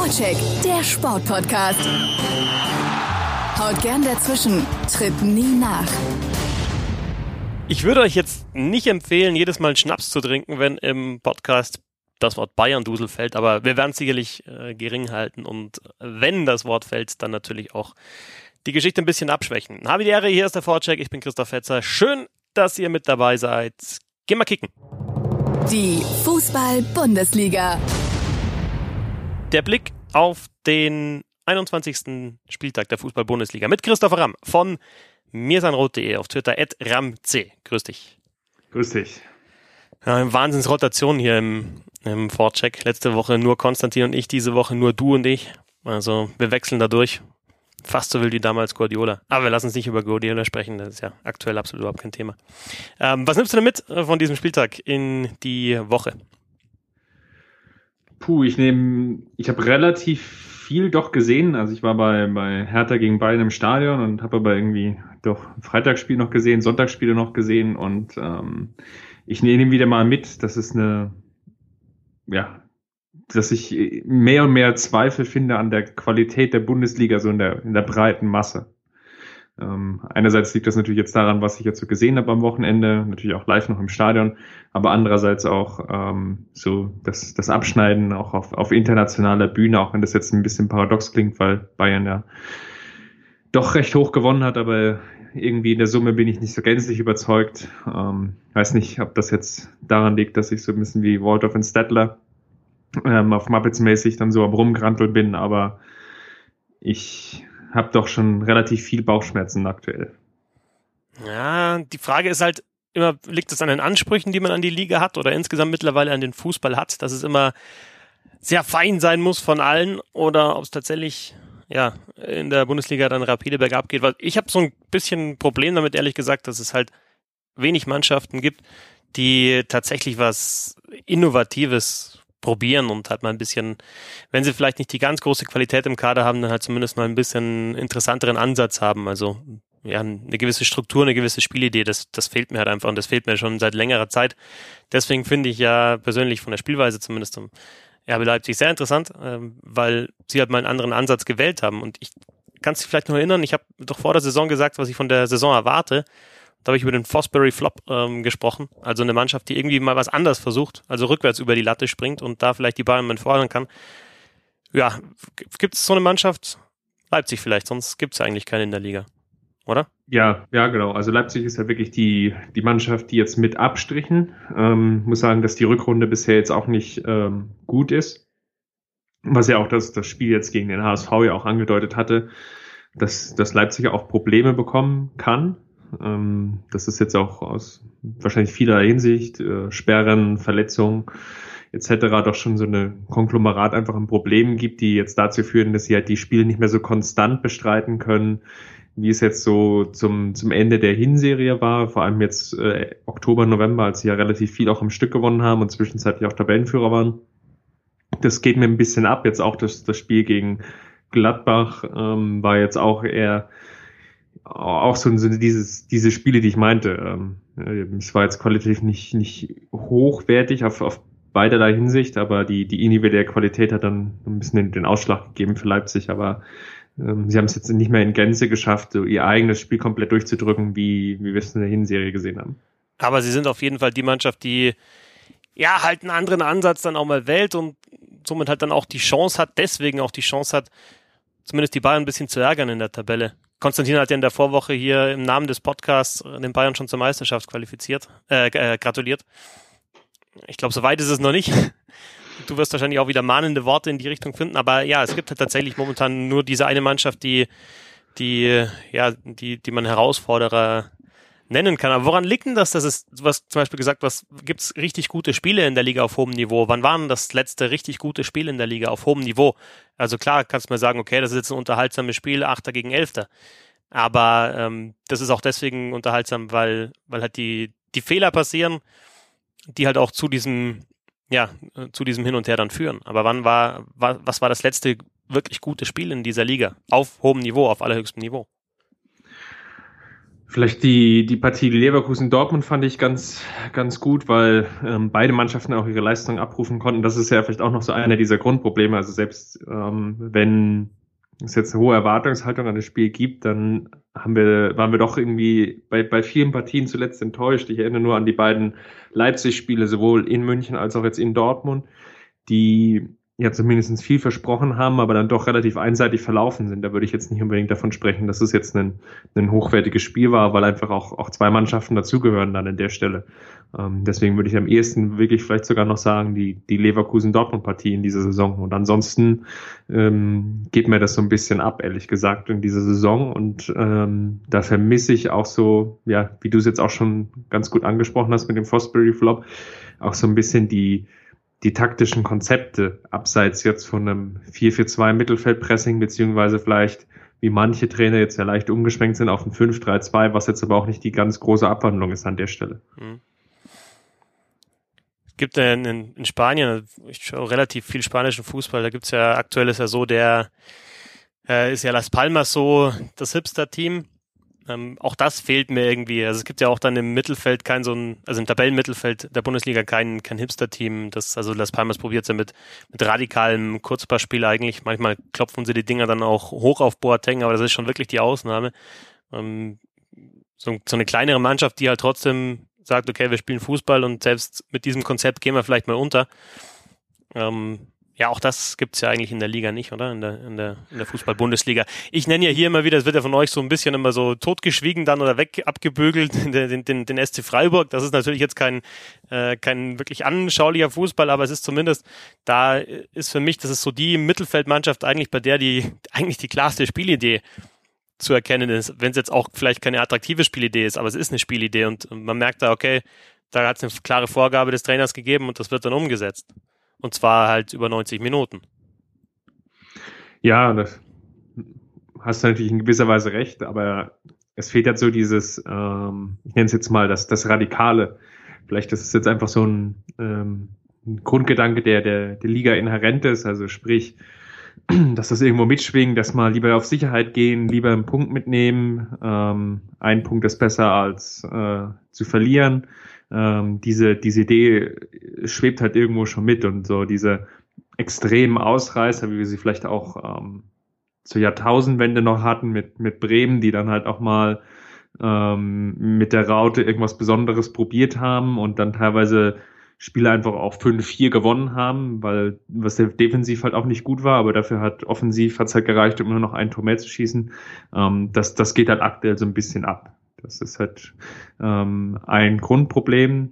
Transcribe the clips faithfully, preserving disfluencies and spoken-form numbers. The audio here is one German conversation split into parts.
Vorcheck, der Sportpodcast. Haut gern dazwischen, tritt nie nach. Ich würde euch jetzt nicht empfehlen, jedes Mal einen Schnaps zu trinken, wenn im Podcast das Wort Bayern-Dusel fällt, aber wir werden es sicherlich äh, gering halten und wenn das Wort fällt, dann natürlich auch die Geschichte ein bisschen abschwächen. Habe die Ehre, hier ist der Vorcheck, ich bin Christoph Fetzer. Schön, dass ihr mit dabei seid. Geh mal kicken. Die Fußball-Bundesliga. Der Blick auf den einundzwanzigsten Spieltag der Fußball-Bundesliga mit Christopher Ramm von mirsanrot punkt de auf Twitter at ramc. Grüß dich. Grüß dich. Ja, Wahnsinnsrotation hier im, im Vorcheck. Letzte Woche nur Konstantin und ich, diese Woche nur du und ich. Also wir wechseln da durch. Fast so wild wie damals Guardiola. Aber wir lassen uns nicht über Guardiola sprechen, das ist ja aktuell absolut überhaupt kein Thema. Ähm, was nimmst du denn mit von diesem Spieltag in die Woche? Puh, ich nehme, ich habe relativ viel doch gesehen. Also ich war bei, bei Hertha gegen Bayern im Stadion und habe aber irgendwie doch Freitagsspiel noch gesehen, Sonntagsspiele noch gesehen und ähm, ich nehme wieder mal mit, dass es eine, ja, dass ich mehr und mehr Zweifel finde an der Qualität der Bundesliga, so in der, in der breiten Masse. Ähm, einerseits liegt das natürlich jetzt daran, was ich jetzt so gesehen habe am Wochenende, natürlich auch live noch im Stadion, aber andererseits auch ähm, so das, das Abschneiden auch auf, auf internationaler Bühne, auch wenn das jetzt ein bisschen paradox klingt, weil Bayern ja doch recht hoch gewonnen hat, aber irgendwie in der Summe bin ich nicht so gänzlich überzeugt. Ähm, weiß nicht, ob das jetzt daran liegt, dass ich so ein bisschen wie Waldorf und Stadler ähm, auf Muppets-mäßig dann so am Rumgranteln bin, aber ich habe doch schon relativ viel Bauchschmerzen aktuell. Ja, die Frage ist halt immer, liegt es an den Ansprüchen, die man an die Liga hat oder insgesamt mittlerweile an den Fußball hat, dass es immer sehr fein sein muss von allen oder ob es tatsächlich ja in der Bundesliga dann rapide bergab geht, weil ich habe so ein bisschen ein Problem damit, ehrlich gesagt, dass es halt wenig Mannschaften gibt, die tatsächlich was Innovatives probieren und halt mal ein bisschen, wenn sie vielleicht nicht die ganz große Qualität im Kader haben, dann halt zumindest mal ein bisschen interessanteren Ansatz haben. Also ja, eine gewisse Struktur, eine gewisse Spielidee, das, das fehlt mir halt einfach und das fehlt mir schon seit längerer Zeit. Deswegen finde ich ja persönlich von der Spielweise zumindest zum R B Leipzig sehr interessant, weil sie halt mal einen anderen Ansatz gewählt haben. Und ich kann es vielleicht noch erinnern, ich habe doch vor der Saison gesagt, was ich von der Saison erwarte. Da habe ich über den Fosbury Flop ähm, gesprochen. Also eine Mannschaft, die irgendwie mal was anderes versucht, also rückwärts über die Latte springt und da vielleicht die Bayern mal fordern kann. Ja, gibt es so eine Mannschaft? Leipzig vielleicht, sonst gibt es eigentlich keine in der Liga, oder? Ja, ja, genau. Also Leipzig ist ja wirklich die die Mannschaft, die jetzt mit Abstrichen, ähm, muss sagen, dass die Rückrunde bisher jetzt auch nicht ähm, gut ist. Was ja auch das, das Spiel jetzt gegen den H S V ja auch angedeutet hatte, dass, dass Leipzig auch Probleme bekommen kann. Ähm, das ist jetzt auch aus wahrscheinlich vielerlei Hinsicht, äh, Sperren, Verletzungen et cetera doch schon so eine Konglomerat einfach ein Problem gibt, die jetzt dazu führen, dass sie halt die Spiele nicht mehr so konstant bestreiten können, wie es jetzt so zum zum Ende der Hinserie war, vor allem jetzt äh, Oktober, November, als sie ja relativ viel auch im Stück gewonnen haben und zwischenzeitlich auch Tabellenführer waren. Das geht mir ein bisschen ab. Jetzt auch das das Spiel gegen Gladbach ähm, war jetzt auch eher auch so, so dieses diese Spiele, die ich meinte. Ähm, es war jetzt qualitativ nicht nicht hochwertig auf auf beiderlei Hinsicht, aber die die individuelle Qualität hat dann ein bisschen den, den Ausschlag gegeben für Leipzig. Aber ähm, sie haben es jetzt nicht mehr in Gänze geschafft, so ihr eigenes Spiel komplett durchzudrücken, wie wie wir es in der Hinserie gesehen haben. Aber sie sind auf jeden Fall die Mannschaft, die ja halt einen anderen Ansatz dann auch mal wählt und somit halt dann auch die Chance hat, deswegen auch die Chance hat, zumindest die Bayern ein bisschen zu ärgern in der Tabelle. Konstantin hat ja in der Vorwoche hier im Namen des Podcasts den Bayern schon zur Meisterschaft qualifiziert, äh, äh gratuliert. Ich glaube, so weit ist es noch nicht. Du wirst wahrscheinlich auch wieder mahnende Worte in die Richtung finden, aber ja, es gibt halt tatsächlich momentan nur diese eine Mannschaft, die, die, ja, die, die man Herausforderer nennen kann. Aber woran liegt denn das, dass es, du hast zum Beispiel gesagt, was gibt's richtig gute Spiele in der Liga auf hohem Niveau? Wann war denn das letzte richtig gute Spiel in der Liga auf hohem Niveau? Also klar, kannst du mir sagen, okay, das ist jetzt ein unterhaltsames Spiel, Achter gegen Elfter. Aber ähm, das ist auch deswegen unterhaltsam, weil, weil halt die, die Fehler passieren, die halt auch zu diesem, ja, zu diesem Hin und Her dann führen. Aber wann war, war, was war das letzte wirklich gute Spiel in dieser Liga? Auf hohem Niveau, auf allerhöchstem Niveau? Vielleicht die, die Partie Leverkusen-Dortmund fand ich ganz, ganz gut, weil ähm, beide Mannschaften auch ihre Leistung abrufen konnten. Das ist ja vielleicht auch noch so einer dieser Grundprobleme. Also selbst ähm, wenn es jetzt eine hohe Erwartungshaltung an das Spiel gibt, dann haben wir, waren wir doch irgendwie bei, bei vielen Partien zuletzt enttäuscht. Ich erinnere nur an die beiden Leipzig-Spiele, sowohl in München als auch jetzt in Dortmund, die ja zumindest viel versprochen haben, aber dann doch relativ einseitig verlaufen sind. Da würde ich jetzt nicht unbedingt davon sprechen, dass es jetzt ein, ein hochwertiges Spiel war, weil einfach auch, auch zwei Mannschaften dazugehören dann an der Stelle. Ähm, deswegen würde ich am ehesten wirklich vielleicht sogar noch sagen, die, die Leverkusen-Dortmund-Partie in dieser Saison. Und ansonsten ähm, geht mir das so ein bisschen ab, ehrlich gesagt, in dieser Saison. Und ähm, da vermisse ich auch so, ja, wie du es jetzt auch schon ganz gut angesprochen hast mit dem Fosbury-Flop, auch so ein bisschen die die taktischen Konzepte, abseits jetzt von einem vier vier zwei Mittelfeldpressing, beziehungsweise vielleicht, wie manche Trainer jetzt ja leicht umgeschwenkt sind, auf ein fünf drei zwei, was jetzt aber auch nicht die ganz große Abwandlung ist an der Stelle. Es gibt ja in, in Spanien, ich schaue relativ viel spanischen Fußball, da gibt's ja, aktuell ist ja so, der äh, ist ja Las Palmas so das Hipster-Team. Ähm, auch das fehlt mir irgendwie. Also es gibt ja auch dann im Mittelfeld kein so ein, also im Tabellenmittelfeld der Bundesliga kein kein Hipster-Team. Das, also Las Palmas probiert ja mit mit radikalem Kurzpassspiel eigentlich. Manchmal klopfen sie die Dinger dann auch hoch auf Boateng, aber das ist schon wirklich die Ausnahme. Ähm, so, so eine kleinere Mannschaft, die halt trotzdem sagt, okay, wir spielen Fußball und selbst mit diesem Konzept gehen wir vielleicht mal unter. Ähm, Ja, auch das gibt's ja eigentlich in der Liga nicht, oder? In der, in der, in der Fußball-Bundesliga. Ich nenne ja hier immer wieder, es wird ja von euch so ein bisschen immer so totgeschwiegen dann oder weg abgebügelt, den, den, den S C Freiburg. Das ist natürlich jetzt kein, äh, kein wirklich anschaulicher Fußball, aber es ist zumindest, da ist für mich, das ist so die Mittelfeldmannschaft eigentlich, bei der die, eigentlich die klarste Spielidee zu erkennen ist. Wenn es jetzt auch vielleicht keine attraktive Spielidee ist, aber es ist eine Spielidee und man merkt da, okay, da hat es eine klare Vorgabe des Trainers gegeben und das wird dann umgesetzt. Und zwar halt über neunzig Minuten. Ja, das hast du natürlich in gewisser Weise recht, aber es fehlt halt so dieses, ähm, ich nenne es jetzt mal das, das Radikale. Vielleicht ist es jetzt einfach so ein, ähm, ein Grundgedanke, der, der der Liga inhärent ist, also sprich, dass das irgendwo mitschwingt, dass mal lieber auf Sicherheit gehen, lieber einen Punkt mitnehmen. Ähm, ein Punkt ist besser als äh, zu verlieren. Ähm, diese, diese Idee schwebt halt irgendwo schon mit und so diese extremen Ausreißer, wie wir sie vielleicht auch ähm, zur Jahrtausendwende noch hatten mit, mit Bremen, die dann halt auch mal ähm, mit der Raute irgendwas Besonderes probiert haben und dann teilweise Spiele einfach auch fünf vier gewonnen haben, weil was der defensiv halt auch nicht gut war, aber dafür hat offensiv hat's halt gereicht, um nur noch ein Tor mehr zu schießen. Ähm, das, das geht halt aktuell so ein bisschen ab. Das ist halt ähm, ein Grundproblem,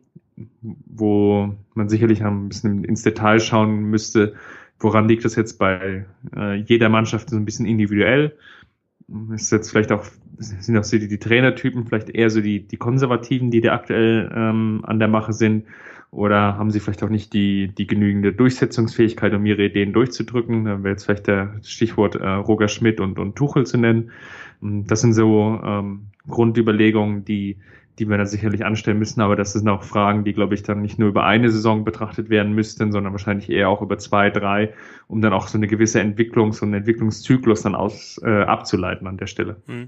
wo man sicherlich ein bisschen ins Detail schauen müsste, woran liegt das jetzt bei äh, jeder Mannschaft so ein bisschen individuell. Ist jetzt vielleicht auch, sind auch so die, die Trainertypen, vielleicht eher so die, die Konservativen, die da aktuell ähm, an der Mache sind, oder haben sie vielleicht auch nicht die, die genügende Durchsetzungsfähigkeit, um ihre Ideen durchzudrücken. Da wäre jetzt vielleicht der Stichwort äh, Roger Schmidt und, und Tuchel zu nennen. Das sind so ähm, Grundüberlegungen, die, die wir dann sicherlich anstellen müssen, aber das sind auch Fragen, die, glaube ich, dann nicht nur über eine Saison betrachtet werden müssten, sondern wahrscheinlich eher auch über zwei, drei, um dann auch so eine gewisse Entwicklung, so einen Entwicklungszyklus dann aus äh, abzuleiten an der Stelle. Hm.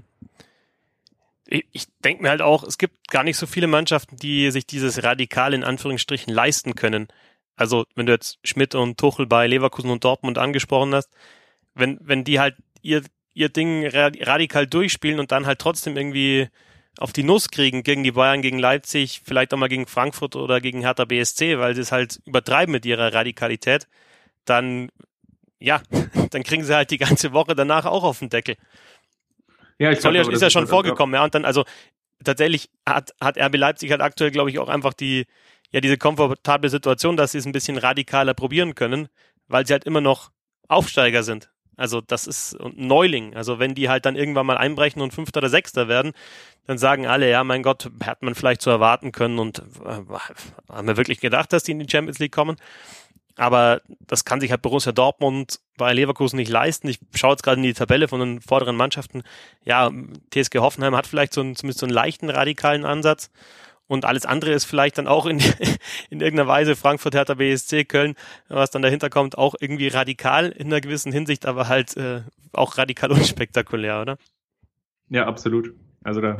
Ich denke mir halt auch, es gibt gar nicht so viele Mannschaften, die sich dieses Radikal in Anführungsstrichen leisten können. Also wenn du jetzt Schmidt und Tuchel bei Leverkusen und Dortmund angesprochen hast, wenn wenn die halt ihr ihr Ding radikal durchspielen und dann halt trotzdem irgendwie auf die Nuss kriegen gegen die Bayern, gegen Leipzig, vielleicht auch mal gegen Frankfurt oder gegen Hertha B S C, weil sie es halt übertreiben mit ihrer Radikalität, dann ja, dann kriegen sie halt die ganze Woche danach auch auf den Deckel. Ja, ich glaube, ja, ist ja schon vorgekommen, ja, und dann, also, tatsächlich hat, hat R B Leipzig halt aktuell, glaube ich, auch einfach die, ja, diese komfortable Situation, dass sie es ein bisschen radikaler probieren können, weil sie halt immer noch Aufsteiger sind. Also, das ist ein Neuling. Also, wenn die halt dann irgendwann mal einbrechen und Fünfter oder Sechster werden, dann sagen alle, ja, mein Gott, hat man vielleicht so erwarten können und äh, haben wir wirklich gedacht, dass die in die Champions League kommen? Aber das kann sich halt Borussia Dortmund bei Leverkusen nicht leisten. Ich schaue jetzt gerade in die Tabelle von den vorderen Mannschaften. Ja, T S G Hoffenheim hat vielleicht so einen, zumindest so einen leichten radikalen Ansatz. Und alles andere ist vielleicht dann auch in, in irgendeiner Weise Frankfurt, Hertha B S C, Köln, was dann dahinter kommt, auch irgendwie radikal in einer gewissen Hinsicht, aber halt äh, auch radikal unspektakulär, oder? Ja, absolut. Also da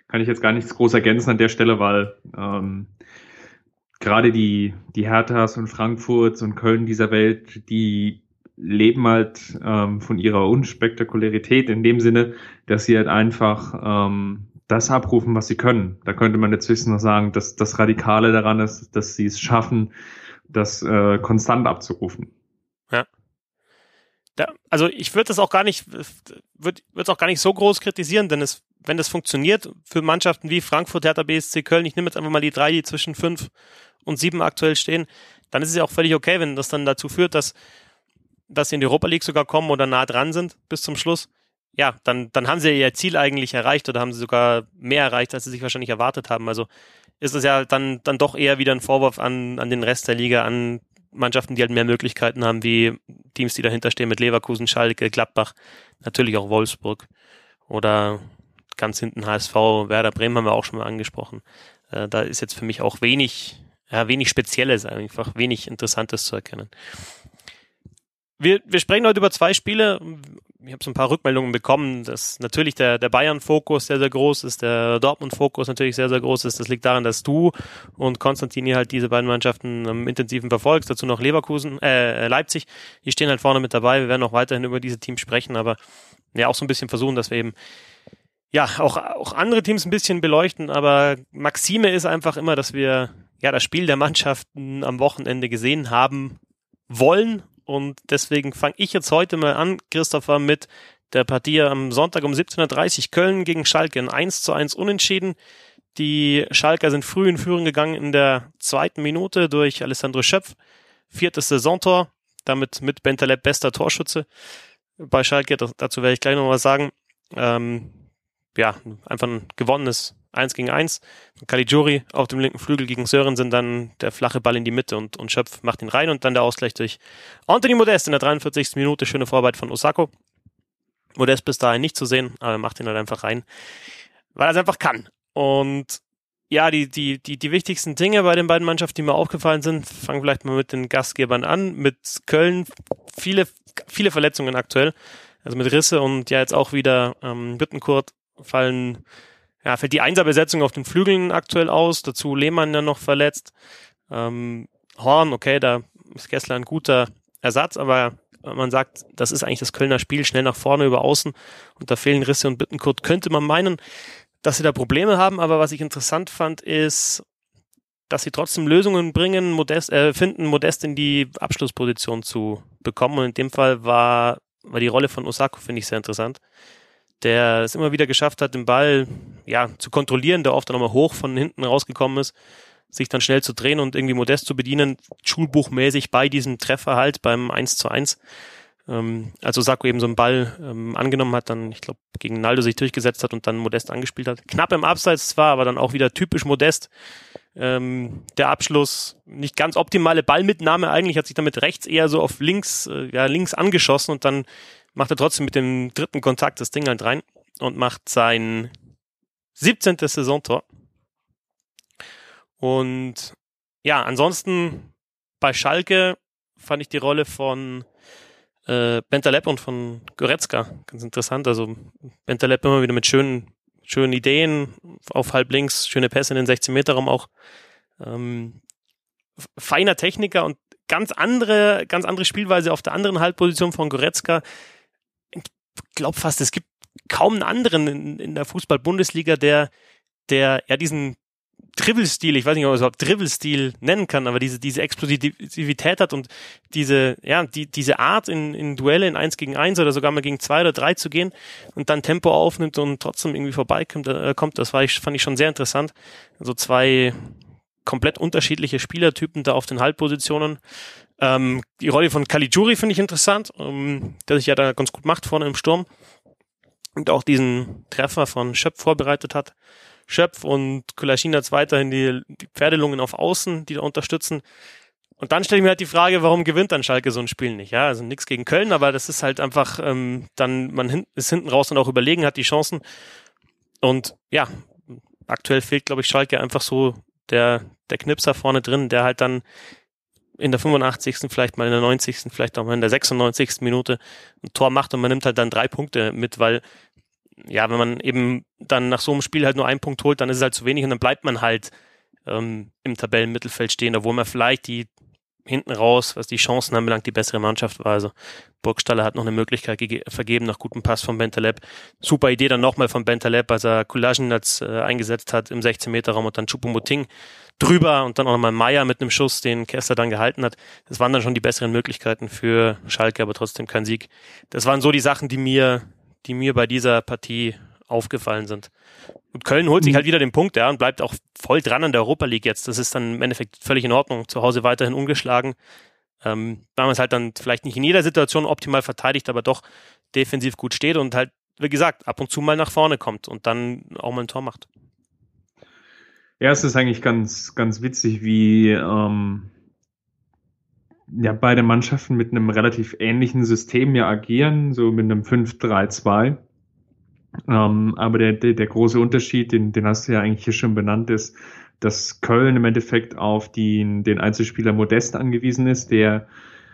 kann ich jetzt gar nichts groß ergänzen an der Stelle, weil ähm, gerade die, die Herthas und Frankfurts und Köln dieser Welt, die leben halt ähm, von ihrer Unspektakularität in dem Sinne, dass sie halt einfach ähm, das abrufen, was sie können. Da könnte man jetzt höchstens noch sagen, dass das Radikale daran ist, dass sie es schaffen, das äh, konstant abzurufen. Ja. Da, also ich würde das auch gar nicht, würde es auch gar nicht so groß kritisieren, denn es, wenn das funktioniert für Mannschaften wie Frankfurt, Hertha B S C, Köln, ich nehme jetzt einfach mal die drei, die zwischen fünf und sieben aktuell stehen, dann ist es ja auch völlig okay, wenn das dann dazu führt, dass, dass sie in die Europa League sogar kommen oder nah dran sind bis zum Schluss. Ja, dann, dann haben sie ihr Ziel eigentlich erreicht oder haben sie sogar mehr erreicht, als sie sich wahrscheinlich erwartet haben. Also ist es ja dann, dann doch eher wieder ein Vorwurf an, an den Rest der Liga, an Mannschaften, die halt mehr Möglichkeiten haben, wie Teams, die dahinter stehen mit Leverkusen, Schalke, Gladbach, natürlich auch Wolfsburg oder ganz hinten H S V, Werder Bremen haben wir auch schon mal angesprochen. Äh, da ist jetzt für mich auch wenig, ja, wenig Spezielles, einfach wenig Interessantes zu erkennen. Wir, wir sprechen heute über zwei Spiele. Ich habe so ein paar Rückmeldungen bekommen, dass natürlich der, der Bayern-Fokus sehr, sehr groß ist, der Dortmund-Fokus natürlich sehr, sehr groß ist. Das liegt daran, dass du und Konstantin hier halt diese beiden Mannschaften am intensiven verfolgst. Dazu noch Leverkusen, äh, Leipzig. Die stehen halt vorne mit dabei. Wir werden auch weiterhin über diese Teams sprechen, aber ja auch so ein bisschen versuchen, dass wir eben ja auch, auch andere Teams ein bisschen beleuchten. Aber Maxime ist einfach immer, dass wir ja das Spiel der Mannschaften am Wochenende gesehen haben wollen. Und deswegen fange ich jetzt heute mal an, Christopher, mit der Partie am Sonntag um siebzehn Uhr dreißig. Köln gegen Schalke, ein eins zu eins Unentschieden. Die Schalker sind früh in Führung gegangen in der zweiten Minute durch Alessandro Schöpf. Viertes Saisontor, damit mit Bentaleb bester Torschütze bei Schalke. Dazu werde ich gleich noch was sagen. Ähm, ja, einfach ein gewonnenes eins gegen eins. Caligiuri auf dem linken Flügel gegen Sörensen, dann der flache Ball in die Mitte und, und Schöpf macht ihn rein und dann der Ausgleich durch Anthony Modest in der dreiundvierzigsten Minute. Schöne Vorarbeit von Osako. Modest bis dahin nicht zu sehen, aber er macht ihn halt einfach rein, weil er es einfach kann. Und ja, die, die, die, die wichtigsten Dinge bei den beiden Mannschaften, die mir aufgefallen sind, fangen vielleicht mal mit den Gastgebern an. Mit Köln viele, viele Verletzungen aktuell, also mit Risse und ja jetzt auch wieder ähm, Bittencourt fallen. Ja, fällt die Einserbesetzung auf den Flügeln aktuell aus, dazu Lehmann ja noch verletzt. Ähm, Horn, okay, da ist Kessler ein guter Ersatz, aber man sagt, das ist eigentlich das Kölner Spiel, schnell nach vorne über außen und da fehlen Risse und Bittencourt. Könnte man meinen, dass sie da Probleme haben, aber was ich interessant fand, ist, dass sie trotzdem Lösungen bringen, Modest, äh, finden, Modest in die Abschlussposition zu bekommen und in dem Fall war, war die Rolle von Osako, finde ich, sehr interessant, der es immer wieder geschafft hat, den Ball ja zu kontrollieren, der oft dann nochmal hoch von hinten rausgekommen ist, sich dann schnell zu drehen und irgendwie Modest zu bedienen, schulbuchmäßig bei diesem Treffer halt beim eins zu eins. Ähm, also Osako eben so einen Ball ähm, angenommen hat, dann, ich glaube, gegen Naldo sich durchgesetzt hat und dann Modest angespielt hat. Knapp im Abseits zwar, aber dann auch wieder typisch Modest. Ähm, der Abschluss, nicht ganz optimale Ballmitnahme eigentlich, hat sich damit rechts eher so auf links, äh, ja, links angeschossen und dann macht er trotzdem mit dem dritten Kontakt das Ding halt rein und macht sein siebzehntes Saisontor. Und ja, ansonsten bei Schalke fand ich die Rolle von äh, Bentaleb und von Goretzka ganz interessant. Also Bentaleb immer wieder mit schönen, schönen Ideen auf halb links, schöne Pässe in den sechzehn Meter Raum auch. Ähm, feiner Techniker und ganz andere, ganz andere Spielweise auf der anderen Halbposition von Goretzka. Ich glaube fast, es gibt kaum einen anderen in, in der Fußball-Bundesliga, der, der ja diesen Dribbelstil, ich weiß nicht, ob man es überhaupt Dribbelstil nennen kann, aber diese, diese Explosivität hat und diese, ja, die, diese Art in, in Duelle in eins gegen eins oder sogar mal gegen zwei oder drei zu gehen und dann Tempo aufnimmt und trotzdem irgendwie vorbeikommt, äh, kommt, das war ich, fand ich schon sehr interessant. Also zwei komplett unterschiedliche Spielertypen da auf den Halbpositionen. Ähm, die Rolle von Caligiuri finde ich interessant, ähm, der sich ja da ganz gut macht vorne im Sturm und auch diesen Treffer von Schöpf vorbereitet hat. Schöpf und Kolasinac weiterhin die, die Pferdelungen auf Außen, die da unterstützen. Und dann stelle ich mir halt die Frage, warum gewinnt dann Schalke so ein Spiel nicht? Ja, also nichts gegen Köln, aber das ist halt einfach ähm, dann, man hin, ist hinten raus dann auch überlegen, hat die Chancen. Und ja, aktuell fehlt, glaube ich, Schalke einfach so der, der Knipser vorne drin, der halt dann in der fünfundachtzigsten vielleicht mal in der neunzigsten vielleicht auch mal in der sechsundneunzigsten Minute ein Tor macht und man nimmt halt dann drei Punkte mit, weil ja, wenn man eben dann nach so einem Spiel halt nur einen Punkt holt, dann ist es halt zu wenig und dann bleibt man halt ähm, im Tabellenmittelfeld stehen, obwohl man vielleicht die hinten raus, was die Chancen anbelangt, die bessere Mannschaft war. Also Burgstaller hat noch eine Möglichkeit ge- vergeben nach gutem Pass von Bentaleb. Super Idee dann nochmal von Bentaleb, als er Kolasinac äh, eingesetzt hat im sechzehn-Meter-Raum und dann Choupo-Moting drüber und dann auch nochmal Meier mit einem Schuss, den Kessler dann gehalten hat. Das waren dann schon die besseren Möglichkeiten für Schalke, aber trotzdem kein Sieg. Das waren so die Sachen, die mir, die mir bei dieser Partie aufgefallen sind. Und Köln holt sich halt wieder den Punkt, ja, und bleibt auch voll dran an der Europa League jetzt. Das ist dann im Endeffekt völlig in Ordnung. Zu Hause weiterhin ungeschlagen. Ähm, weil man es halt dann vielleicht nicht in jeder Situation optimal verteidigt, aber doch defensiv gut steht und halt, wie gesagt, ab und zu mal nach vorne kommt und dann auch mal ein Tor macht. Ja, es ist eigentlich ganz, ganz witzig, wie ähm, ja, beide Mannschaften mit einem relativ ähnlichen System ja agieren, so mit einem fünf drei zwei. Ähm, aber der, der, der große Unterschied, den, den hast du ja eigentlich hier schon benannt, ist, dass Köln im Endeffekt auf die, den Einzelspieler Modest angewiesen ist, der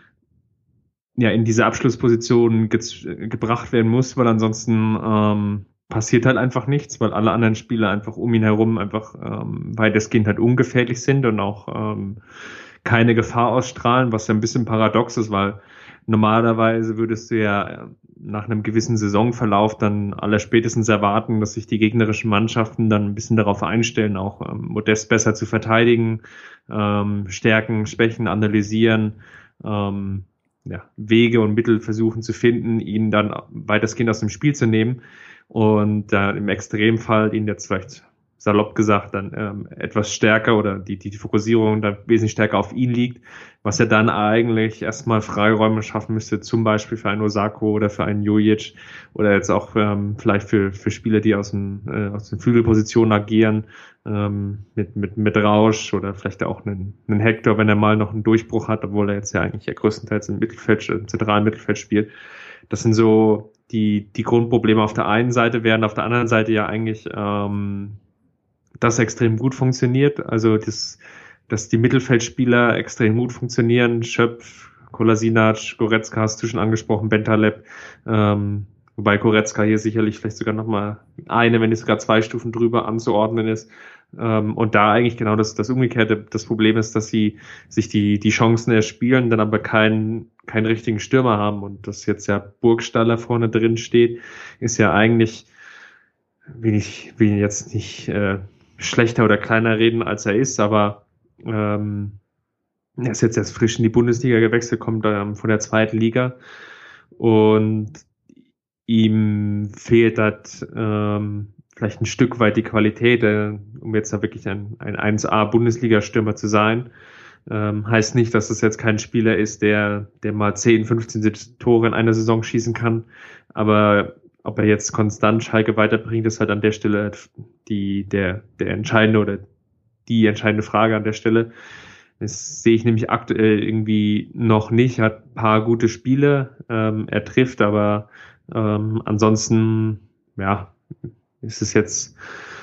ja in diese Abschlussposition ge- gebracht werden muss, weil ansonsten ähm, passiert halt einfach nichts, weil alle anderen Spieler einfach um ihn herum einfach ähm, weitestgehend halt ungefährlich sind und auch ähm, keine Gefahr ausstrahlen, was ja ein bisschen paradox ist, weil normalerweise würdest du ja nach einem gewissen Saisonverlauf dann allerspätestens erwarten, dass sich die gegnerischen Mannschaften dann ein bisschen darauf einstellen, auch ähm, Modest besser zu verteidigen, ähm, Stärken, Schwächen analysieren, ähm, ja, Wege und Mittel versuchen zu finden, ihn dann weitestgehend aus dem Spiel zu nehmen und äh, im Extremfall ihn jetzt vielleicht salopp gesagt dann ähm, etwas stärker oder die, die, die Fokussierung dann wesentlich stärker auf ihn liegt, was er dann eigentlich erstmal Freiräume schaffen müsste, zum Beispiel für einen Osako oder für einen Jojic oder jetzt auch ähm, vielleicht für, für Spieler, die aus, dem, äh, aus den Flügelpositionen agieren, ähm, mit, mit, mit Rausch oder vielleicht auch einen, einen Hector, wenn er mal noch einen Durchbruch hat, obwohl er jetzt ja eigentlich ja größtenteils im Mittelfeld, im zentralen Mittelfeld spielt. Das sind so die, die Grundprobleme auf der einen Seite, während auf der anderen Seite ja eigentlich ähm, das extrem gut funktioniert, also das, dass die Mittelfeldspieler extrem gut funktionieren, Schöpf, Kolasinac, Goretzka hast du schon angesprochen, Bentaleb, ähm, wobei Goretzka hier sicherlich vielleicht sogar nochmal eine, wenn nicht sogar zwei Stufen drüber anzuordnen ist, ähm, und da eigentlich genau das, das Umgekehrte, das Problem ist, dass sie sich die, die Chancen erspielen, dann aber keinen, keinen richtigen Stürmer haben und dass jetzt ja Burgstaller vorne drin steht, ist ja eigentlich, will ich, will jetzt nicht, äh, schlechter oder kleiner reden, als er ist, aber ähm, er ist jetzt erst frisch in die Bundesliga gewechselt, kommt ähm, von der zweiten Liga und ihm fehlt halt ähm, vielleicht ein Stück weit die Qualität, äh, um jetzt da wirklich ein, ein eins A Bundesliga-Stürmer zu sein. Ähm, heißt nicht, dass es jetzt kein Spieler ist, der, der mal zehn, fünfzehn Tore in einer Saison schießen kann, aber ob er jetzt konstant Schalke weiterbringt, ist halt an der Stelle die, der, der entscheidende oder die entscheidende Frage an der Stelle. Das sehe ich nämlich aktuell irgendwie noch nicht. Er hat ein paar gute Spiele, ähm, er trifft, aber ähm, ansonsten, ja, ist es jetzt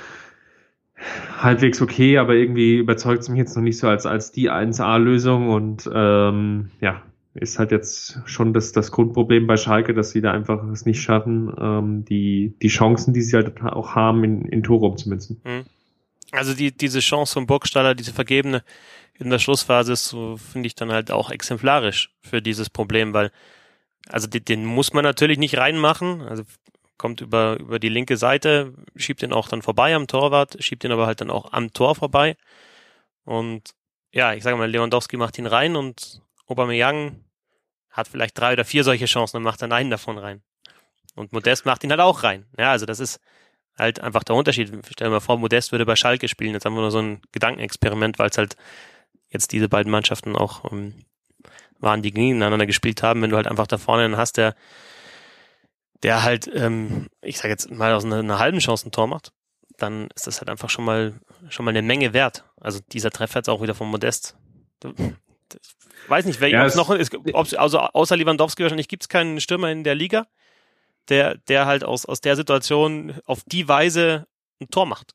halbwegs okay, aber irgendwie überzeugt es mich jetzt noch nicht so als, als die eins A Lösung und ähm, ja, ist halt jetzt schon das, das Grundproblem bei Schalke, dass sie da einfach es nicht schaffen, ähm, die, die Chancen, die sie halt auch haben, in, in Tore umzumünzen. Also die, diese Chance von Burgstaller, diese vergebene in der Schlussphase ist so, finde ich dann halt auch exemplarisch für dieses Problem, weil, also den, den muss man natürlich nicht reinmachen, also kommt über, über die linke Seite, schiebt den auch dann vorbei am Torwart, schiebt den aber halt dann auch am Tor vorbei und ja, ich sage mal, Lewandowski macht ihn rein und Aubameyang hat vielleicht drei oder vier solche Chancen und macht dann einen davon rein. Und Modest macht ihn halt auch rein. Ja, also das ist halt einfach der Unterschied. Stell dir mal vor, Modest würde bei Schalke spielen. Jetzt haben wir nur so ein Gedankenexperiment, weil es halt jetzt diese beiden Mannschaften auch um, waren, die gegeneinander gespielt haben. Wenn du halt einfach da vorne einen hast, der der halt, ähm, ich sage jetzt mal aus einer, einer halben Chance ein Tor macht, dann ist das halt einfach schon mal schon mal eine Menge wert. Also dieser Treffer jetzt auch wieder von Modest. Ich weiß nicht, wer ja, noch ist, ob's, also außer Lewandowski wahrscheinlich gibt es keinen Stürmer in der Liga, der der halt aus aus der Situation auf die Weise ein Tor macht.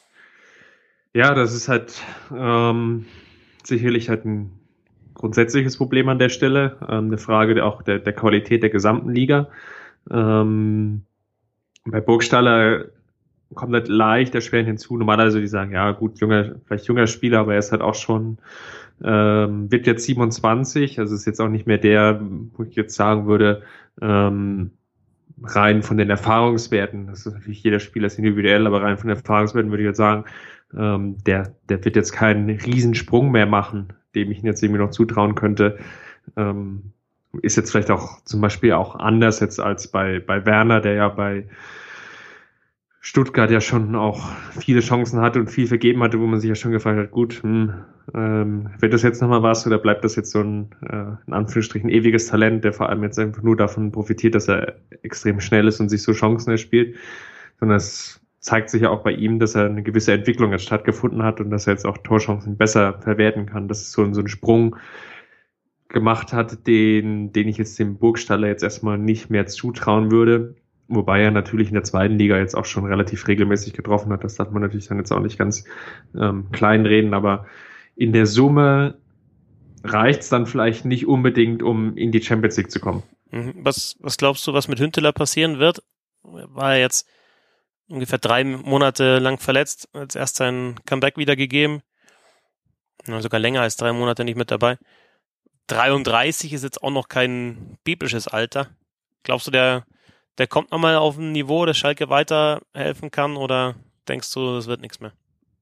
Ja, das ist halt ähm, sicherlich halt ein grundsätzliches Problem an der Stelle, ähm, eine Frage der, auch der, der Qualität der gesamten Liga. Ähm, Bei Burgstaller kommt halt leicht erschwerend hinzu. Normalerweise die sagen, ja gut, junger, vielleicht junger Spieler, aber er ist halt auch schon, ähm, wird jetzt siebenundzwanzig, also ist jetzt auch nicht mehr der, wo ich jetzt sagen würde, ähm, rein von den Erfahrungswerten, das ist natürlich jeder Spieler ist individuell, aber rein von den Erfahrungswerten würde ich jetzt sagen, ähm, der, der wird jetzt keinen Riesensprung mehr machen, dem ich ihn jetzt irgendwie noch zutrauen könnte. Ähm, ist jetzt vielleicht auch zum Beispiel auch anders jetzt als bei, bei Werner, der ja bei Stuttgart ja schon auch viele Chancen hatte und viel vergeben hatte, wo man sich ja schon gefragt hat, gut, hm, ähm, wird das jetzt nochmal was oder bleibt das jetzt so ein, äh, in Anführungsstrichen, ewiges Talent, der vor allem jetzt einfach nur davon profitiert, dass er extrem schnell ist und sich so Chancen erspielt, sondern es zeigt sich ja auch bei ihm, dass er eine gewisse Entwicklung jetzt stattgefunden hat und dass er jetzt auch Torchancen besser verwerten kann, dass es so, so einen Sprung gemacht hat, den, den ich jetzt dem Burgstaller jetzt erstmal nicht mehr zutrauen würde. Wobei er natürlich in der zweiten Liga jetzt auch schon relativ regelmäßig getroffen hat. Das darf man natürlich dann jetzt auch nicht ganz ähm, klein reden. Aber in der Summe reicht es dann vielleicht nicht unbedingt, um in die Champions League zu kommen. Was, was glaubst du, was mit Hünteler passieren wird? War er jetzt ungefähr drei Monate lang verletzt, als erst sein Comeback wiedergegeben. Sogar länger als drei Monate nicht mit dabei. dreiunddreißig ist jetzt auch noch kein biblisches Alter. Glaubst du, der Der kommt nochmal auf ein Niveau, das Schalke weiterhelfen kann, oder denkst du, das wird nichts mehr?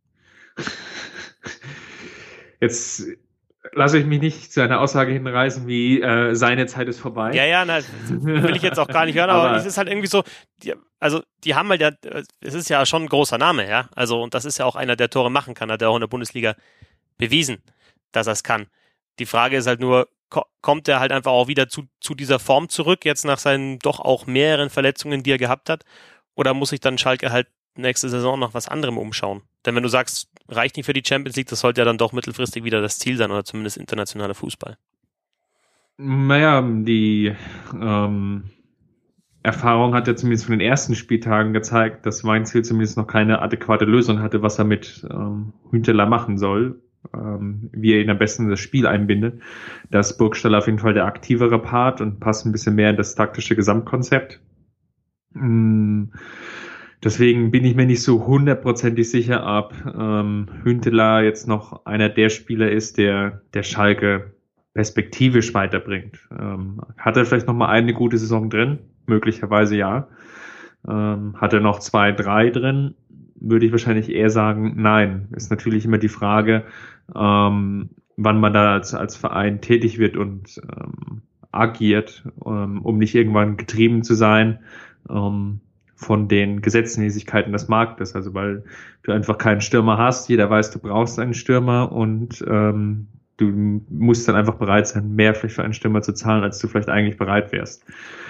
Jetzt lasse ich mich nicht zu einer Aussage hinreißen, wie äh, seine Zeit ist vorbei. Ja, ja, na, will ich jetzt auch gar nicht hören, aber, aber es ist halt irgendwie so, die, also die haben halt ja, es ist ja schon ein großer Name, ja, also und das ist ja auch einer, der Tore machen kann, hat er auch in der Bundesliga bewiesen, dass er es kann. Die Frage ist halt nur, kommt er halt einfach auch wieder zu, zu dieser Form zurück, jetzt nach seinen doch auch mehreren Verletzungen, die er gehabt hat? Oder muss sich dann Schalke halt nächste Saison nach was anderem umschauen? Denn wenn du sagst, reicht nicht für die Champions League, das sollte ja dann doch mittelfristig wieder das Ziel sein, oder zumindest internationaler Fußball. Naja, die ähm, Erfahrung hat ja zumindest von den ersten Spieltagen gezeigt, dass Weinziel zumindest noch keine adäquate Lösung hatte, was er mit ähm, Hünteler machen soll. Ähm, wie er ihn am besten in das Spiel einbindet. Da ist Burgstaller auf jeden Fall der aktivere Part und passt ein bisschen mehr in das taktische Gesamtkonzept. Ähm, deswegen bin ich mir nicht so hundertprozentig sicher, ob ähm, Hünteler jetzt noch einer der Spieler ist, der der Schalke perspektivisch weiterbringt. Ähm, hat er vielleicht noch mal eine gute Saison drin? Möglicherweise ja. Ähm, hat er noch zwei, drei drin? Würde ich wahrscheinlich eher sagen, nein. Ist natürlich immer die Frage, ähm, wann man da als, als Verein tätig wird und ähm, agiert, ähm, um nicht irgendwann getrieben zu sein ähm, von den Gesetzmäßigkeiten des Marktes. Also weil du einfach keinen Stürmer hast, jeder weiß, du brauchst einen Stürmer und ähm, du musst dann einfach bereit sein, mehr vielleicht für einen Stürmer zu zahlen, als du vielleicht eigentlich bereit wärst.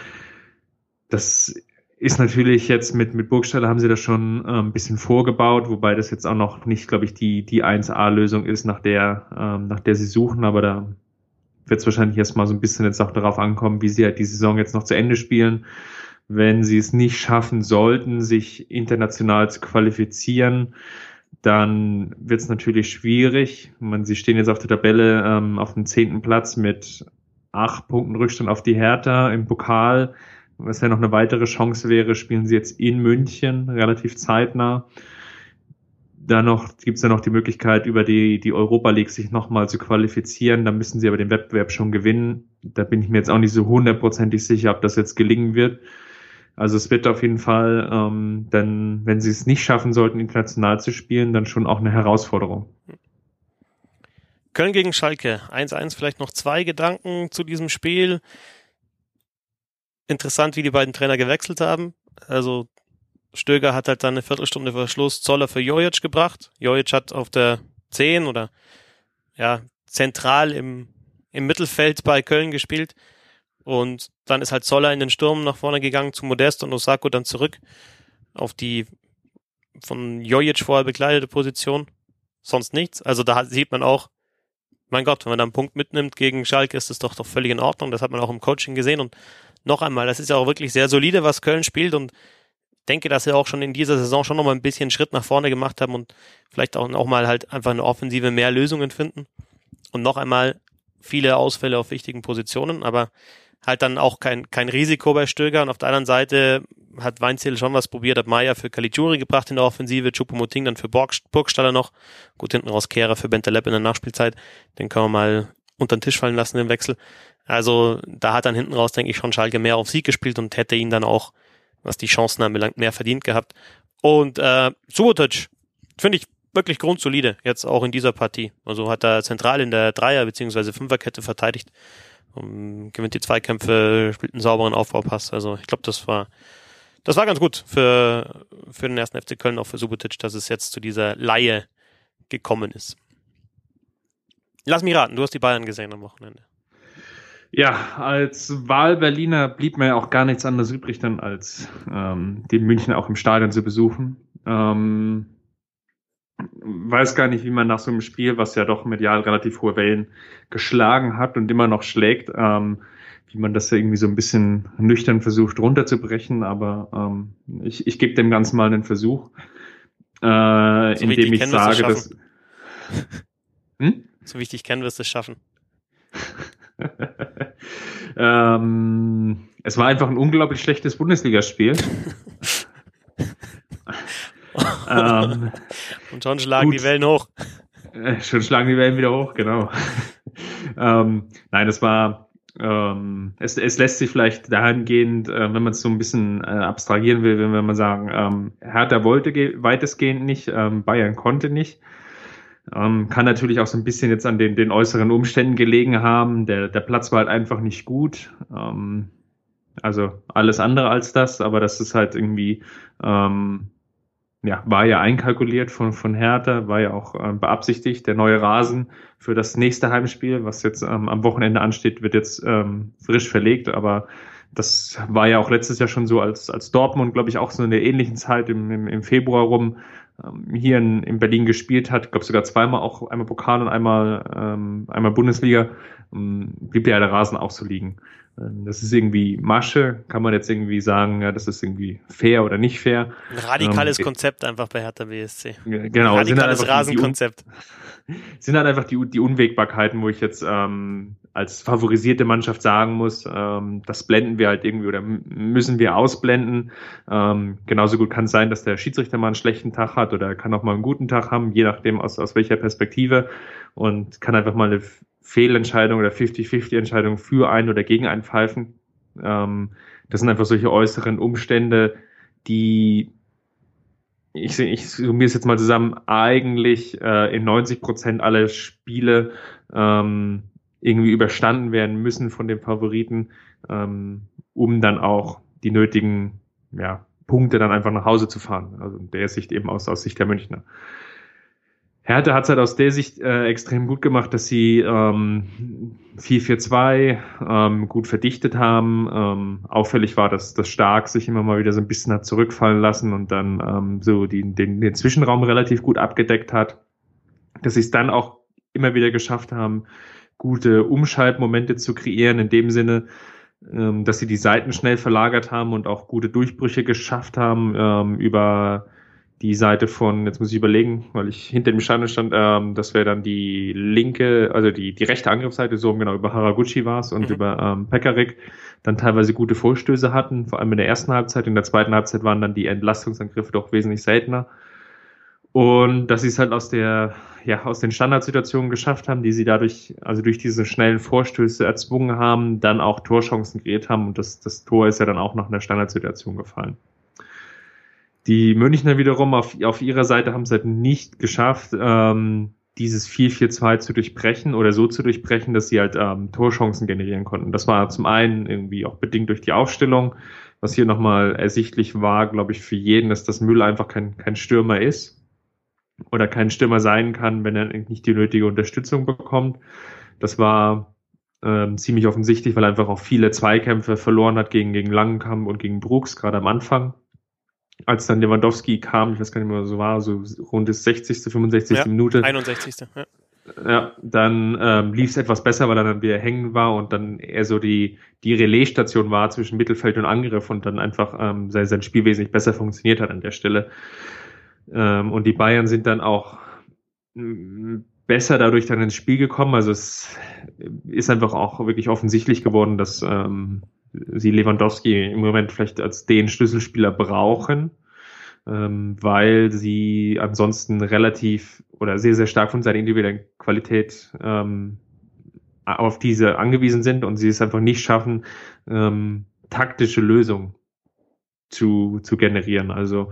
Das ist natürlich jetzt mit, mit Burgstaller haben sie das schon äh, ein bisschen vorgebaut, wobei das jetzt auch noch nicht, glaube ich, die, die eins A-Lösung ist, nach der, ähm, nach der sie suchen, aber da wird es wahrscheinlich erstmal so ein bisschen jetzt auch darauf ankommen, wie sie halt die Saison jetzt noch zu Ende spielen. Wenn sie es nicht schaffen sollten, sich international zu qualifizieren, dann wird es natürlich schwierig. Man, sie stehen jetzt auf der Tabelle ähm, auf dem zehnten Platz mit acht Punkten Rückstand auf die Hertha im Pokal. Was ja noch eine weitere Chance wäre, spielen sie jetzt in München, relativ zeitnah. Dann noch gibt's ja noch die Möglichkeit, über die die Europa League sich nochmal zu qualifizieren. Da müssen sie aber den Wettbewerb schon gewinnen. Da bin ich mir jetzt auch nicht so hundertprozentig sicher, ob das jetzt gelingen wird. Also es wird auf jeden Fall, ähm, dann, wenn sie es nicht schaffen sollten, international zu spielen, dann schon auch eine Herausforderung. Köln gegen Schalke, eins eins, vielleicht noch zwei Gedanken zu diesem Spiel. Interessant, wie die beiden Trainer gewechselt haben. Also Stöger hat halt dann eine Viertelstunde vor Schluss Zoller für Jojic gebracht. Jojic hat auf der zehn oder ja zentral im, im Mittelfeld bei Köln gespielt. Und dann ist halt Zoller in den Sturm nach vorne gegangen zu Modest und Osako dann zurück auf die von Jojic vorher bekleidete Position. Sonst nichts. Also da sieht man auch, mein Gott, wenn man da einen Punkt mitnimmt gegen Schalke, ist das doch, doch völlig in Ordnung. Das hat man auch im Coaching gesehen. Und noch einmal, das ist ja auch wirklich sehr solide, was Köln spielt. Und ich denke, dass sie auch schon in dieser Saison schon noch mal ein bisschen einen Schritt nach vorne gemacht haben und vielleicht auch, auch mal halt einfach eine Offensive mehr Lösungen finden. Und noch einmal viele Ausfälle auf wichtigen Positionen, aber halt dann auch kein kein Risiko bei Stöger. Und auf der anderen Seite hat Weinzierl schon was probiert, hat Maya für Caligiuri gebracht in der Offensive, Choupo-Moting dann für Burg, Burgstaller noch, gut hinten raus Kehrer für Bentaleb in der Nachspielzeit, den können wir mal unter den Tisch fallen lassen im Wechsel. Also da hat dann hinten raus, denke ich, schon Schalke mehr auf Sieg gespielt und hätte ihn dann auch, was die Chancen anbelangt, mehr verdient gehabt. Und äh, Subotic finde ich wirklich grundsolide, jetzt auch in dieser Partie. Also hat er zentral in der Dreier- bzw. Fünferkette verteidigt, um, gewinnt die Zweikämpfe, spielt einen sauberen Aufbaupass. Also ich glaube, das war das war ganz gut für für den ersten F C Köln, auch für Subotic, dass es jetzt zu dieser Leihe gekommen ist. Lass mich raten, du hast die Bayern gesehen am Wochenende. Ja, als Wahlberliner blieb mir ja auch gar nichts anderes übrig, dann als ähm, den München auch im Stadion zu besuchen. Ähm, weiß gar nicht, wie man nach so einem Spiel, was ja doch medial relativ hohe Wellen geschlagen hat und immer noch schlägt, ähm, wie man das ja irgendwie so ein bisschen nüchtern versucht runterzubrechen, aber ähm, ich, ich gebe dem Ganzen mal einen Versuch, äh, so indem ich sage, dass... Hm? So wie ich dich kenne, wirst du es schaffen. ähm, es war einfach ein unglaublich schlechtes Bundesligaspiel. ähm, Und schon schlagen gut. Die Wellen hoch. Äh, schon schlagen die Wellen wieder hoch, genau. ähm, nein, es war, ähm, es, es lässt sich vielleicht dahingehend, äh, wenn man es so ein bisschen äh, abstrahieren will, wenn wir mal sagen, ähm, Hertha wollte ge- weitestgehend nicht, ähm, Bayern konnte nicht. Ähm, kann natürlich auch so ein bisschen jetzt an den, den äußeren Umständen gelegen haben. Der, der Platz war halt einfach nicht gut. Ähm, also alles andere als das, aber das ist halt irgendwie, ähm, ja, war ja einkalkuliert von, von Hertha, war ja auch ähm, beabsichtigt. Der neue Rasen für das nächste Heimspiel, was jetzt ähm, am Wochenende ansteht, wird jetzt ähm, frisch verlegt, aber das war ja auch letztes Jahr schon so, als, als Dortmund, glaube ich, auch so in der ähnlichen Zeit im, im, im Februar rum ähm, hier in, in Berlin gespielt hat. Ich glaube sogar zweimal, auch einmal Pokal und einmal, ähm, einmal Bundesliga, ähm, blieb ja der Rasen auch so liegen. Ähm, das ist irgendwie Masche, kann man jetzt irgendwie sagen, ja, das ist irgendwie fair oder nicht fair. Ein radikales ähm, Konzept einfach bei Hertha B S C. Genau. Ein radikales Rasenkonzept. Sind halt einfach die, die Unwägbarkeiten, wo ich jetzt ähm, als favorisierte Mannschaft sagen muss, ähm, das blenden wir halt irgendwie oder müssen wir ausblenden. Ähm, genauso gut kann es sein, dass der Schiedsrichter mal einen schlechten Tag hat oder kann auch mal einen guten Tag haben, je nachdem aus, aus welcher Perspektive, und kann einfach mal eine Fehlentscheidung oder fünfzig-fünfzig-Entscheidung für einen oder gegen einen pfeifen. Ähm, das sind einfach solche äußeren Umstände, die Ich, ich summiere es jetzt mal zusammen, eigentlich äh, in neunzig Prozent aller Spiele ähm, irgendwie überstanden werden müssen von den Favoriten, ähm, um dann auch die nötigen ja, Punkte dann einfach nach Hause zu fahren. Also in der Sicht eben aus, aus Sicht der Münchner. Hertha hat es halt aus der Sicht äh, extrem gut gemacht, dass sie ähm, vier vier zwei ähm, gut verdichtet haben. Ähm, auffällig war, dass das Stark sich immer mal wieder so ein bisschen hat zurückfallen lassen und dann ähm, so die, den, den Zwischenraum relativ gut abgedeckt hat. Dass sie es dann auch immer wieder geschafft haben, gute Umschaltmomente zu kreieren, in dem Sinne, ähm, dass sie die Seiten schnell verlagert haben und auch gute Durchbrüche geschafft haben ähm, über die Seite von, jetzt muss ich überlegen, weil ich hinter dem Stadion stand, ähm, das wäre dann die linke, also die die rechte Angriffsseite, so genau, über Haraguchi war es und mhm. über ähm, Pekarik, dann teilweise gute Vorstöße hatten, vor allem in der ersten Halbzeit. In der zweiten Halbzeit waren dann die Entlastungsangriffe doch wesentlich seltener. Und dass sie es halt aus der, ja, aus den Standardsituationen geschafft haben, die sie dadurch, also durch diese schnellen Vorstöße erzwungen haben, dann auch Torchancen kreiert haben, und das, das Tor ist ja dann auch nach einer Standardsituation gefallen. Die Münchner wiederum auf, auf ihrer Seite haben es halt nicht geschafft, ähm, dieses vier vier zwei zu durchbrechen oder so zu durchbrechen, dass sie halt ähm, Torchancen generieren konnten. Das war zum einen irgendwie auch bedingt durch die Aufstellung, was hier nochmal ersichtlich war, glaube ich, für jeden, dass das Müll einfach kein, kein Stürmer ist oder kein Stürmer sein kann, wenn er nicht die nötige Unterstützung bekommt. Das war ähm, ziemlich offensichtlich, weil er einfach auch viele Zweikämpfe verloren hat gegen, gegen Langenkamp und gegen Brooks, gerade am Anfang. Als dann Lewandowski kam, ich weiß gar nicht mehr, so war, so rund das sechzigste, fünfundsechzigste Ja, Minute. einundsechzigste Ja, ja dann ähm, lief es etwas besser, weil er dann wieder hängen war und dann eher so die die Relaisstation war zwischen Mittelfeld und Angriff und dann einfach ähm, sein, sein Spiel wesentlich besser funktioniert hat an der Stelle. Ähm, und die Bayern sind dann auch m, besser dadurch dann ins Spiel gekommen. Also es ist einfach auch wirklich offensichtlich geworden, dass ähm, sie Lewandowski im Moment vielleicht als den Schlüsselspieler brauchen, ähm, weil sie ansonsten relativ oder sehr, sehr stark von seiner individuellen Qualität ähm, auf diese angewiesen sind und sie es einfach nicht schaffen, ähm, taktische Lösungen zu, zu generieren. Also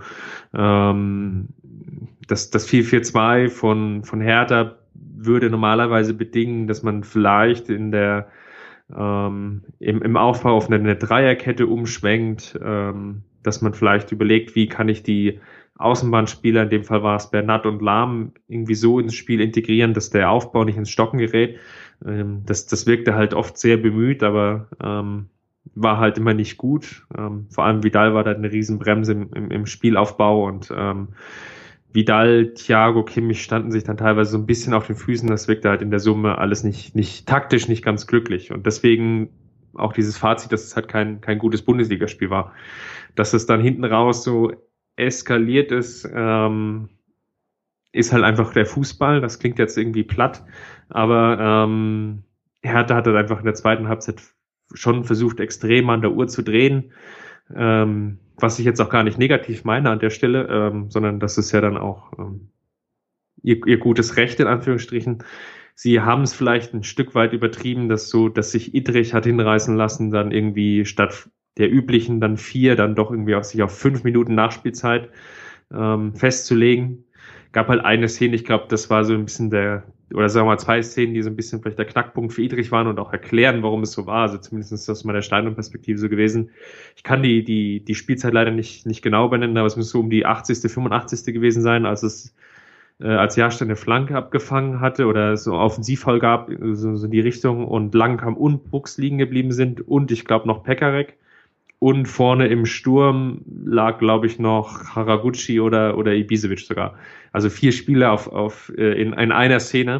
ähm, das, das vier vier zwei von, von Hertha würde normalerweise bedingen, dass man vielleicht in der ähm, im, im Aufbau auf eine, eine Dreierkette umschwenkt, ähm, dass man vielleicht überlegt, wie kann ich die Außenbahnspieler, in dem Fall war es Bernat und Lahm, irgendwie so ins Spiel integrieren, dass der Aufbau nicht ins Stocken gerät. Ähm, das, das wirkte halt oft sehr bemüht, aber ähm, war halt immer nicht gut. Ähm, vor allem Vidal war da eine Riesenbremse im, im, im Spielaufbau und ähm, Vidal, Thiago, Kimmich standen sich dann teilweise so ein bisschen auf den Füßen. Das wirkte halt in der Summe alles nicht, nicht taktisch, nicht ganz glücklich. Und deswegen auch dieses Fazit, dass es halt kein, kein gutes Bundesligaspiel war. Dass es dann hinten raus so eskaliert ist, ähm, ist halt einfach der Fußball. Das klingt jetzt irgendwie platt, aber ähm, Hertha hat halt einfach in der zweiten Halbzeit schon versucht, extrem an der Uhr zu drehen, ähm, was ich jetzt auch gar nicht negativ meine an der Stelle, ähm, sondern das ist ja dann auch ähm, ihr, ihr gutes Recht in Anführungsstrichen. Sie haben es vielleicht ein Stück weit übertrieben, dass so, dass sich Idrich hat hinreißen lassen, dann irgendwie statt der üblichen dann vier, dann doch irgendwie auf sich auf fünf Minuten Nachspielzeit ähm, festzulegen. Gab halt eine Szene, ich glaube, das war so ein bisschen der, oder sagen wir mal zwei Szenen, die so ein bisschen vielleicht der Knackpunkt für Idrich waren und auch erklären, warum es so war. Also zumindest ist das aus meiner Stadionperspektive so gewesen. Ich kann die die die Spielzeit leider nicht nicht genau benennen, aber es muss so um die achtzigste, fünfundachtzigste gewesen sein, als es äh, als Jahrstein eine Flanke abgefangen hatte oder so Offensivfall gab, so, so in die Richtung und Langkamp und Brooks liegen geblieben sind und ich glaube noch Pekarek. Und vorne im Sturm lag, glaube ich, noch Haraguchi oder oder Ibisevic sogar. Also vier Spieler auf auf in, in einer Szene,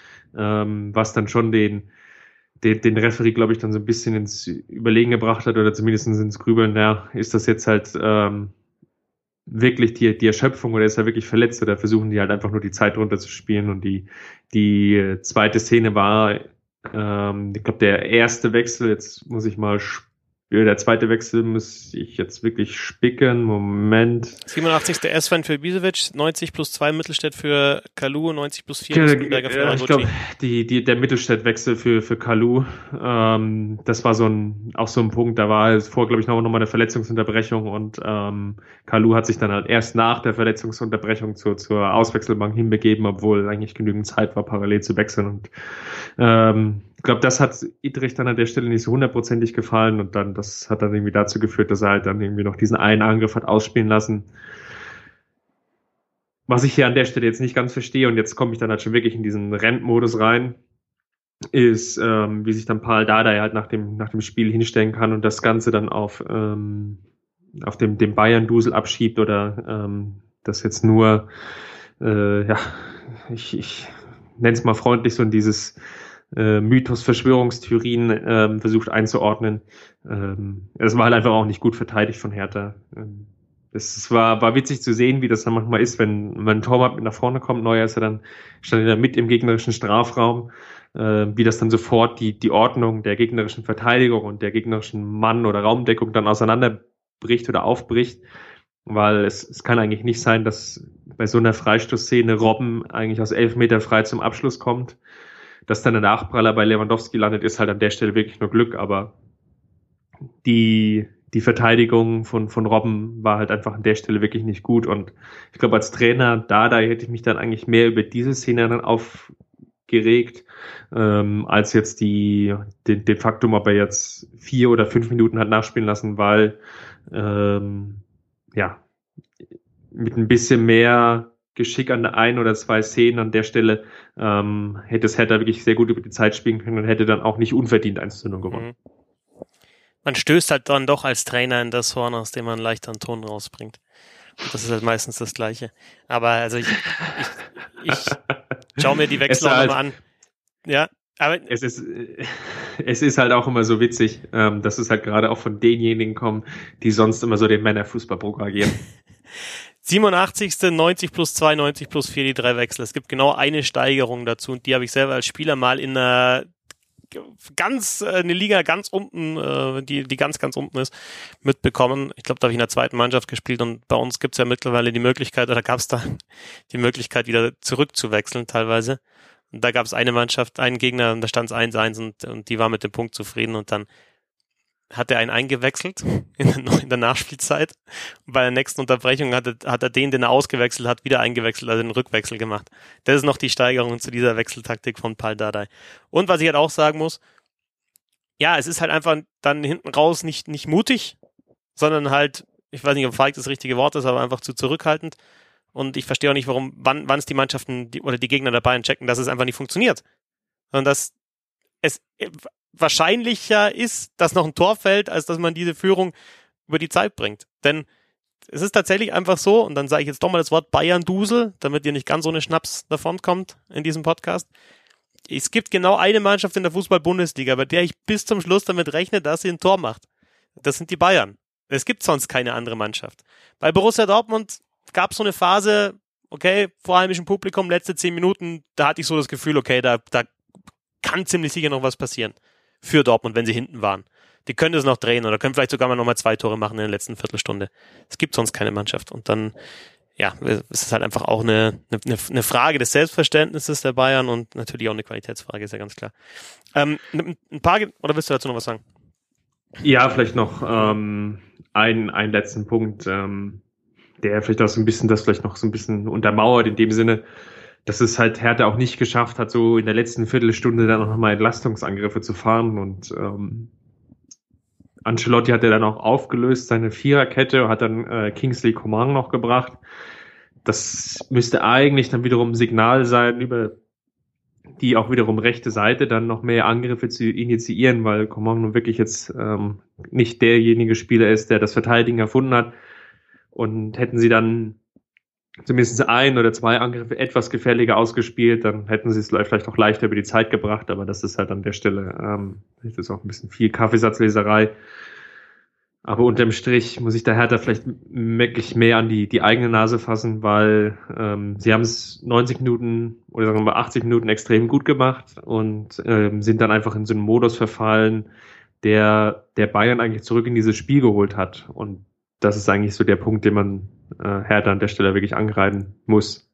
ähm, was dann schon den den, den Referee, glaube ich, dann so ein bisschen ins Überlegen gebracht hat oder zumindest ins Grübeln. Ja, ist das jetzt halt ähm, wirklich die die Erschöpfung oder ist er wirklich verletzt oder versuchen die halt einfach nur die Zeit runterzuspielen? Und die die zweite Szene war, ähm, ich glaube, der erste Wechsel. Jetzt muss ich mal Der zweite Wechsel muss ich jetzt wirklich spicken. Moment. siebenundachtzigste Sven für Ibisevic, neunzig plus zwei Mittelstädt für Kalu, neunzig plus vier Lustenberger für Haraguchi. Ich glaube, die, die, der Mittelstädt-Wechsel für, für Kalu, ähm, das war so ein, auch so ein Punkt, da war es vor, glaube ich, noch, noch mal eine Verletzungsunterbrechung und ähm, Kalu hat sich dann halt erst nach der Verletzungsunterbrechung zur, zur Auswechselbank hinbegeben, obwohl eigentlich genügend Zeit war, parallel zu wechseln und ähm, ich glaube, das hat Idrich dann an der Stelle nicht so hundertprozentig gefallen und dann, das hat dann irgendwie dazu geführt, dass er halt dann irgendwie noch diesen einen Angriff hat ausspielen lassen. Was ich hier an der Stelle jetzt nicht ganz verstehe und jetzt komme ich dann halt schon wirklich in diesen Rentmodus rein, ist, ähm, wie sich dann Paul Dardai halt nach dem, nach dem Spiel hinstellen kann und das Ganze dann auf, ähm, auf dem, dem Bayern-Dusel abschiebt oder ähm, das jetzt nur, äh, ja, ich, ich nenne es mal freundlich, so in dieses Äh, Mythos, Verschwörungstheorien ähm, versucht einzuordnen. Ähm, es war halt einfach auch nicht gut verteidigt von Hertha. Ähm, es war, war witzig zu sehen, wie das dann manchmal ist, wenn, wenn ein Torwart mit nach vorne kommt. Neuer ist er dann, stand er mit im gegnerischen Strafraum, äh, wie das dann sofort die, die Ordnung der gegnerischen Verteidigung und der gegnerischen Mann- oder Raumdeckung dann auseinanderbricht oder aufbricht. Weil es, es kann eigentlich nicht sein, dass bei so einer Freistoßszene Robben eigentlich aus elf Meter frei zum Abschluss kommt. Dass dann der Nachpraller bei Lewandowski landet, ist halt an der Stelle wirklich nur Glück, aber die, die Verteidigung von, von Robben war halt einfach an der Stelle wirklich nicht gut und ich glaube, als Trainer Dardai hätte ich mich dann eigentlich mehr über diese Szene dann aufgeregt, ähm, als jetzt die, den, den Faktum, ob er jetzt vier oder fünf Minuten hat nachspielen lassen, weil, ähm, ja, mit ein bisschen mehr Geschick an der ein oder zwei Szenen an der Stelle ähm, hätte es Hertha wirklich sehr gut über die Zeit spielen können und hätte dann auch nicht unverdient eins zu null gewonnen. Man stößt halt dann doch als Trainer in das Horn, aus dem man leicht einen Ton rausbringt. Und das ist halt meistens das Gleiche. Aber also ich, ich, ich schaue mir die Wechsel auch halt, nochmal an. Ja, aber es ist, es ist halt auch immer so witzig, ähm, dass es halt gerade auch von denjenigen kommt, die sonst immer so den Männerfußball propagieren. siebenundachtzigste neunzig plus zwei, neunzig plus vier, die drei Wechsel. Es gibt genau eine Steigerung dazu und die habe ich selber als Spieler mal in einer ganz äh, eine Liga ganz unten, äh, die die ganz, ganz unten ist, mitbekommen. Ich glaube, da habe ich in der zweiten Mannschaft gespielt und bei uns gibt es ja mittlerweile die Möglichkeit, oder gab es da die Möglichkeit, wieder zurückzuwechseln teilweise. Und da gab es eine Mannschaft, einen Gegner, und da stand es eins eins und, und die war mit dem Punkt zufrieden und dann hat er einen eingewechselt in der, in der Nachspielzeit. Und bei der nächsten Unterbrechung hat er, hat er den, den er ausgewechselt hat, wieder eingewechselt, also den Rückwechsel gemacht. Das ist noch die Steigerung zu dieser Wechseltaktik von Pal Dardai. Und was ich halt auch sagen muss, ja, es ist halt einfach dann hinten raus nicht, nicht mutig, sondern halt, ich weiß nicht, ob feig das richtige Wort ist, aber einfach zu zurückhaltend. Und ich verstehe auch nicht, warum, wann, wann es die Mannschaften die, oder die Gegner dabei checken, dass es einfach nicht funktioniert. Sondern dass es wahrscheinlicher ist, dass noch ein Tor fällt, als dass man diese Führung über die Zeit bringt. Denn es ist tatsächlich einfach so, und dann sage ich jetzt doch mal das Wort Bayern-Dusel, damit ihr nicht ganz ohne Schnaps davon kommt in diesem Podcast. Es gibt genau eine Mannschaft in der Fußball-Bundesliga, bei der ich bis zum Schluss damit rechne, dass sie ein Tor macht. Das sind die Bayern. Es gibt sonst keine andere Mannschaft. Bei Borussia Dortmund gab es so eine Phase, okay, vor heimischem Publikum, letzte zehn Minuten, da hatte ich so das Gefühl, okay, da, da kann ziemlich sicher noch was passieren für Dortmund, wenn sie hinten waren. Die können das noch drehen oder können vielleicht sogar mal nochmal zwei Tore machen in der letzten Viertelstunde. Es gibt sonst keine Mannschaft. Und dann, ja, es ist halt einfach auch eine, eine, eine Frage des Selbstverständnisses der Bayern und natürlich auch eine Qualitätsfrage, ist ja ganz klar. Ähm, ein paar, oder willst du dazu noch was sagen? Ja, vielleicht noch ähm, einen, einen letzten Punkt, ähm, der vielleicht auch so ein bisschen, das vielleicht noch so ein bisschen untermauert in dem Sinne, dass es halt Hertha auch nicht geschafft hat, so in der letzten Viertelstunde dann noch mal Entlastungsangriffe zu fahren. Und ähm, Ancelotti hat ja dann auch aufgelöst, seine Viererkette, hat dann äh, Kingsley Coman noch gebracht. Das müsste eigentlich dann wiederum ein Signal sein, über die auch wiederum rechte Seite dann noch mehr Angriffe zu initiieren, weil Coman nun wirklich jetzt ähm, nicht derjenige Spieler ist, der das Verteidigen erfunden hat. Und hätten sie dann zumindest ein oder zwei Angriffe etwas gefährlicher ausgespielt, dann hätten sie es vielleicht auch leichter über die Zeit gebracht, aber das ist halt an der Stelle, ähm, das ist auch ein bisschen viel Kaffeesatzleserei. Aber unterm Strich muss ich der Hertha vielleicht wirklich mehr an die, die eigene Nase fassen, weil ähm, sie haben es neunzig Minuten oder sagen wir mal achtzig Minuten extrem gut gemacht und ähm, sind dann einfach in so einen Modus verfallen, der, der Bayern eigentlich zurück in dieses Spiel geholt hat. Und das ist eigentlich so der Punkt, den man äh, Hertha an der Stelle wirklich angreifen muss.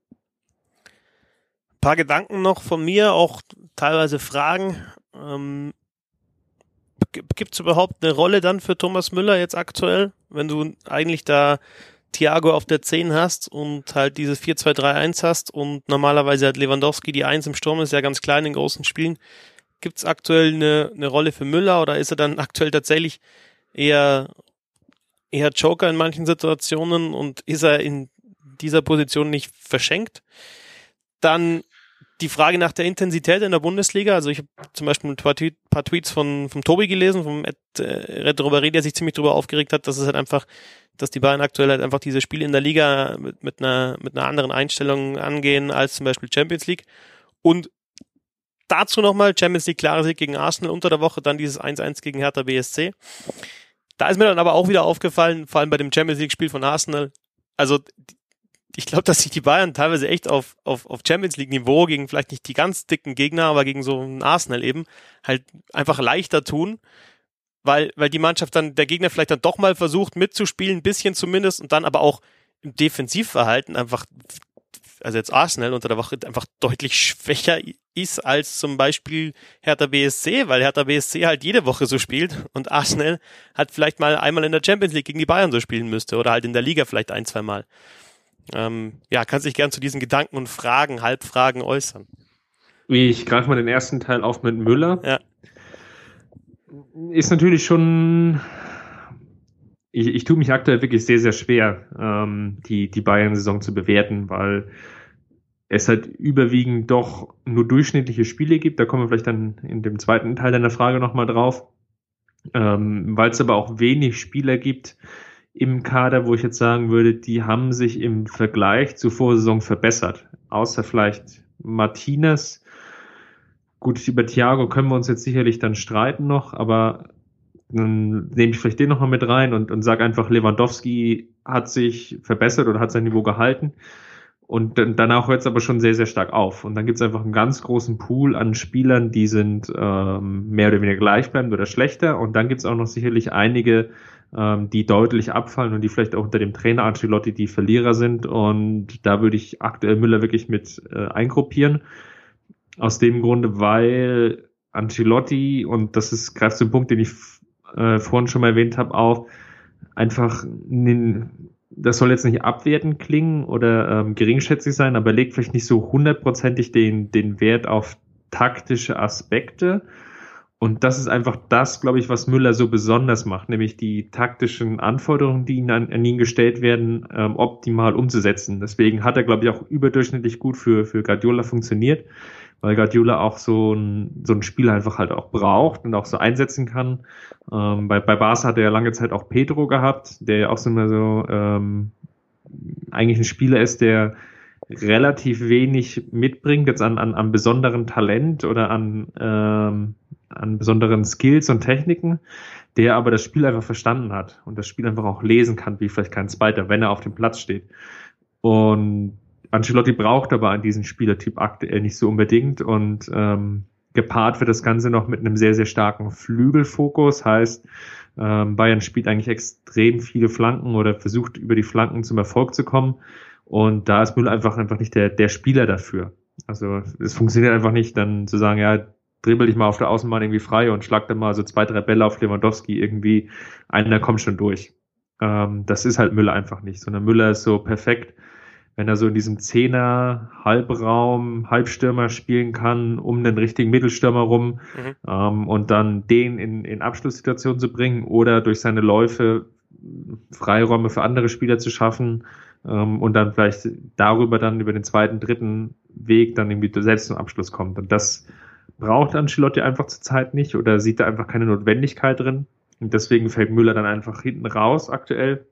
Ein paar Gedanken noch von mir, auch teilweise Fragen. Ähm, Gibt es überhaupt eine Rolle dann für Thomas Müller jetzt aktuell, wenn du eigentlich da Thiago auf der zehn hast und halt dieses vier zwei drei eins hast und normalerweise hat Lewandowski die eins im Sturm, ist ja ganz klar in den großen Spielen. Gibt es aktuell eine, eine Rolle für Müller oder ist er dann aktuell tatsächlich eher eher Joker in manchen Situationen und ist er in dieser Position nicht verschenkt? Dann die Frage nach der Intensität in der Bundesliga. Also ich habe zum Beispiel ein paar, Tweet, paar Tweets von vom Tobi gelesen, vom Ed, äh, Red Robbery, der sich ziemlich darüber aufgeregt hat, dass es halt einfach, dass die Bayern aktuell halt einfach diese Spiele in der Liga mit, mit einer mit einer anderen Einstellung angehen als zum Beispiel Champions League. Und dazu nochmal Champions League klarer Sieg gegen Arsenal unter der Woche, dann dieses eins eins gegen Hertha B S C. Da ist mir dann aber auch wieder aufgefallen, vor allem bei dem Champions League-Spiel von Arsenal, also ich glaube, dass sich die Bayern teilweise echt auf, auf, auf Champions League-Niveau gegen vielleicht nicht die ganz dicken Gegner, aber gegen so ein Arsenal eben halt einfach leichter tun, weil, weil die Mannschaft dann, der Gegner vielleicht dann doch mal versucht mitzuspielen, ein bisschen zumindest, und dann aber auch im Defensivverhalten einfach, also jetzt Arsenal unter der Woche einfach deutlich schwächer ist als zum Beispiel Hertha B S C, weil Hertha B S C halt jede Woche so spielt und Arsenal halt vielleicht mal einmal in der Champions League gegen die Bayern so spielen müsste oder halt in der Liga vielleicht ein, zwei Mal. Ähm, ja, kannst dich gern zu diesen Gedanken und Fragen, Halbfragen äußern. Ich greife mal den ersten Teil auf mit Müller. Ja. Ist natürlich schon, ich, ich tue mich aktuell wirklich sehr, sehr schwer, ähm, die, die Bayern-Saison zu bewerten, weil es halt überwiegend doch nur durchschnittliche Spiele gibt. Da kommen wir vielleicht dann in dem zweiten Teil deiner Frage nochmal drauf. Ähm, weil es aber auch wenig Spieler gibt im Kader, wo ich jetzt sagen würde, die haben sich im Vergleich zur Vorsaison verbessert. Außer vielleicht Martinez. Gut, über Thiago können wir uns jetzt sicherlich dann streiten noch, aber dann nehme ich vielleicht den nochmal mit rein und, und sage einfach, Lewandowski hat sich verbessert oder hat sein Niveau gehalten. Und dann, danach hört es aber schon sehr, sehr stark auf. Und dann gibt es einfach einen ganz großen Pool an Spielern, die sind ähm, mehr oder weniger gleichbleibend oder schlechter. Und dann gibt es auch noch sicherlich einige, ähm, die deutlich abfallen und die vielleicht auch unter dem Trainer Ancelotti die Verlierer sind. Und da würde ich aktuell Müller wirklich mit äh, eingruppieren. Aus dem Grunde, weil Ancelotti, und das ist greift zum Punkt, den ich äh, vorhin schon mal erwähnt habe, auch einfach das soll jetzt nicht abwertend klingen oder ähm, geringschätzig sein, aber legt vielleicht nicht so hundertprozentig den, den Wert auf taktische Aspekte. Und das ist einfach das, glaube ich, was Müller so besonders macht, nämlich die taktischen Anforderungen, die an, an ihn gestellt werden, ähm, optimal umzusetzen. Deswegen hat er, glaube ich, auch überdurchschnittlich gut für, für Guardiola funktioniert, weil Guardiola auch so ein, so ein Spiel einfach halt auch braucht und auch so einsetzen kann. Ähm, bei, bei Barca hat er ja lange Zeit auch Pedro gehabt, der ja auch so immer so ähm, eigentlich ein Spieler ist, der relativ wenig mitbringt, jetzt an, an, an besonderen Talent oder an, ähm, an besonderen Skills und Techniken, der aber das Spiel einfach verstanden hat und das Spiel einfach auch lesen kann, wie vielleicht kein Zweiter, wenn er auf dem Platz steht. Und Ancelotti braucht aber an diesen Spielertyp aktuell nicht so unbedingt und ähm, gepaart wird das Ganze noch mit einem sehr, sehr starken Flügelfokus, heißt ähm, Bayern spielt eigentlich extrem viele Flanken oder versucht über die Flanken zum Erfolg zu kommen und da ist Müller einfach einfach nicht der, der Spieler dafür. Also es funktioniert einfach nicht, dann zu sagen, ja, dribbel dich mal auf der Außenbahn irgendwie frei und schlag dann mal so zwei, drei Bälle auf Lewandowski irgendwie, einer kommt schon durch. Ähm, das ist halt Müller einfach nicht, sondern Müller ist so perfekt, wenn er so in diesem Zehner, Halbraum, Halbstürmer spielen kann, um den richtigen Mittelstürmer rum mhm. ähm, und dann den in, in Abschlusssituationen zu bringen oder durch seine Läufe Freiräume für andere Spieler zu schaffen ähm, und dann vielleicht darüber dann über den zweiten, dritten Weg dann irgendwie selbst zum Abschluss kommt. Und das braucht Ancelotti einfach zurzeit nicht oder sieht da einfach keine Notwendigkeit drin. Und deswegen fällt Müller dann einfach hinten raus aktuell.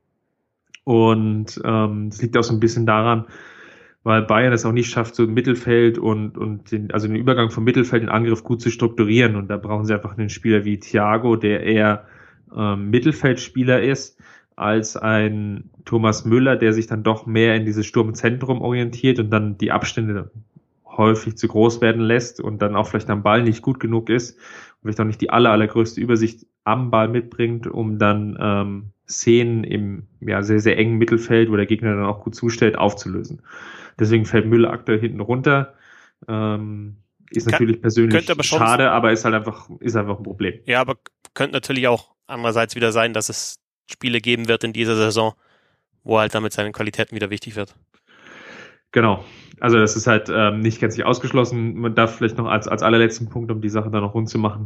Und ähm, das liegt auch so ein bisschen daran, weil Bayern es auch nicht schafft, so im Mittelfeld und und den, also den Übergang vom Mittelfeld in Angriff gut zu strukturieren. Und da brauchen sie einfach einen Spieler wie Thiago, der eher ähm, Mittelfeldspieler ist, als ein Thomas Müller, der sich dann doch mehr in dieses Sturmzentrum orientiert und dann die Abstände häufig zu groß werden lässt und dann auch vielleicht am Ball nicht gut genug ist und vielleicht auch nicht die aller, allergrößte Übersicht am Ball mitbringt, um dann ähm, Szenen im ja sehr, sehr engen Mittelfeld, wo der Gegner dann auch gut zustellt, aufzulösen. Deswegen fällt Müller aktuell hinten runter. Ähm, ist Kann, natürlich persönlich aber schade, sein. aber ist halt einfach, ist einfach ein Problem. Ja, aber könnte natürlich auch andererseits wieder sein, dass es Spiele geben wird in dieser Saison, wo er halt damit seine Qualitäten wieder wichtig wird. Genau. Also das ist halt ähm, nicht ganz nicht ausgeschlossen. Man darf vielleicht noch als, als allerletzten Punkt, um die Sache dann noch rund zu machen,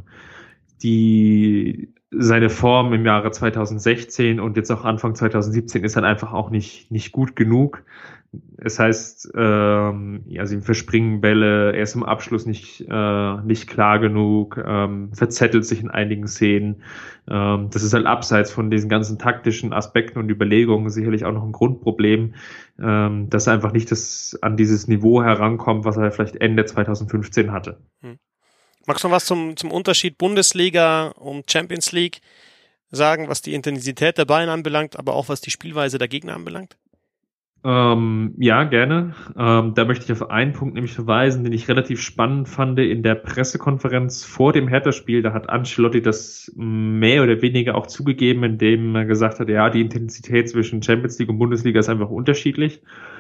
die seine Form im Jahre zwanzig sechzehn und jetzt auch Anfang zwanzig siebzehn ist halt einfach auch nicht nicht gut genug. Es heißt, ähm, also ihm verspringen Bälle, er ist im Abschluss nicht äh, nicht klar genug, ähm, verzettelt sich in einigen Szenen. Ähm, das ist halt abseits von diesen ganzen taktischen Aspekten und Überlegungen sicherlich auch noch ein Grundproblem, ähm, dass er einfach nicht das an dieses Niveau herankommt, was er vielleicht Ende zwanzig fünfzehn hatte. Hm. Magst du noch was zum, zum Unterschied Bundesliga und Champions League sagen, was die Intensität der Bayern anbelangt, aber auch was die Spielweise der Gegner anbelangt? Ähm, ja, gerne. Ähm, da möchte ich auf einen Punkt nämlich verweisen, den ich relativ spannend fand in der Pressekonferenz vor dem Hertha-Spiel. Da hat Ancelotti das mehr oder weniger auch zugegeben, indem er gesagt hat, ja, die Intensität zwischen Champions League und Bundesliga ist einfach unterschiedlich.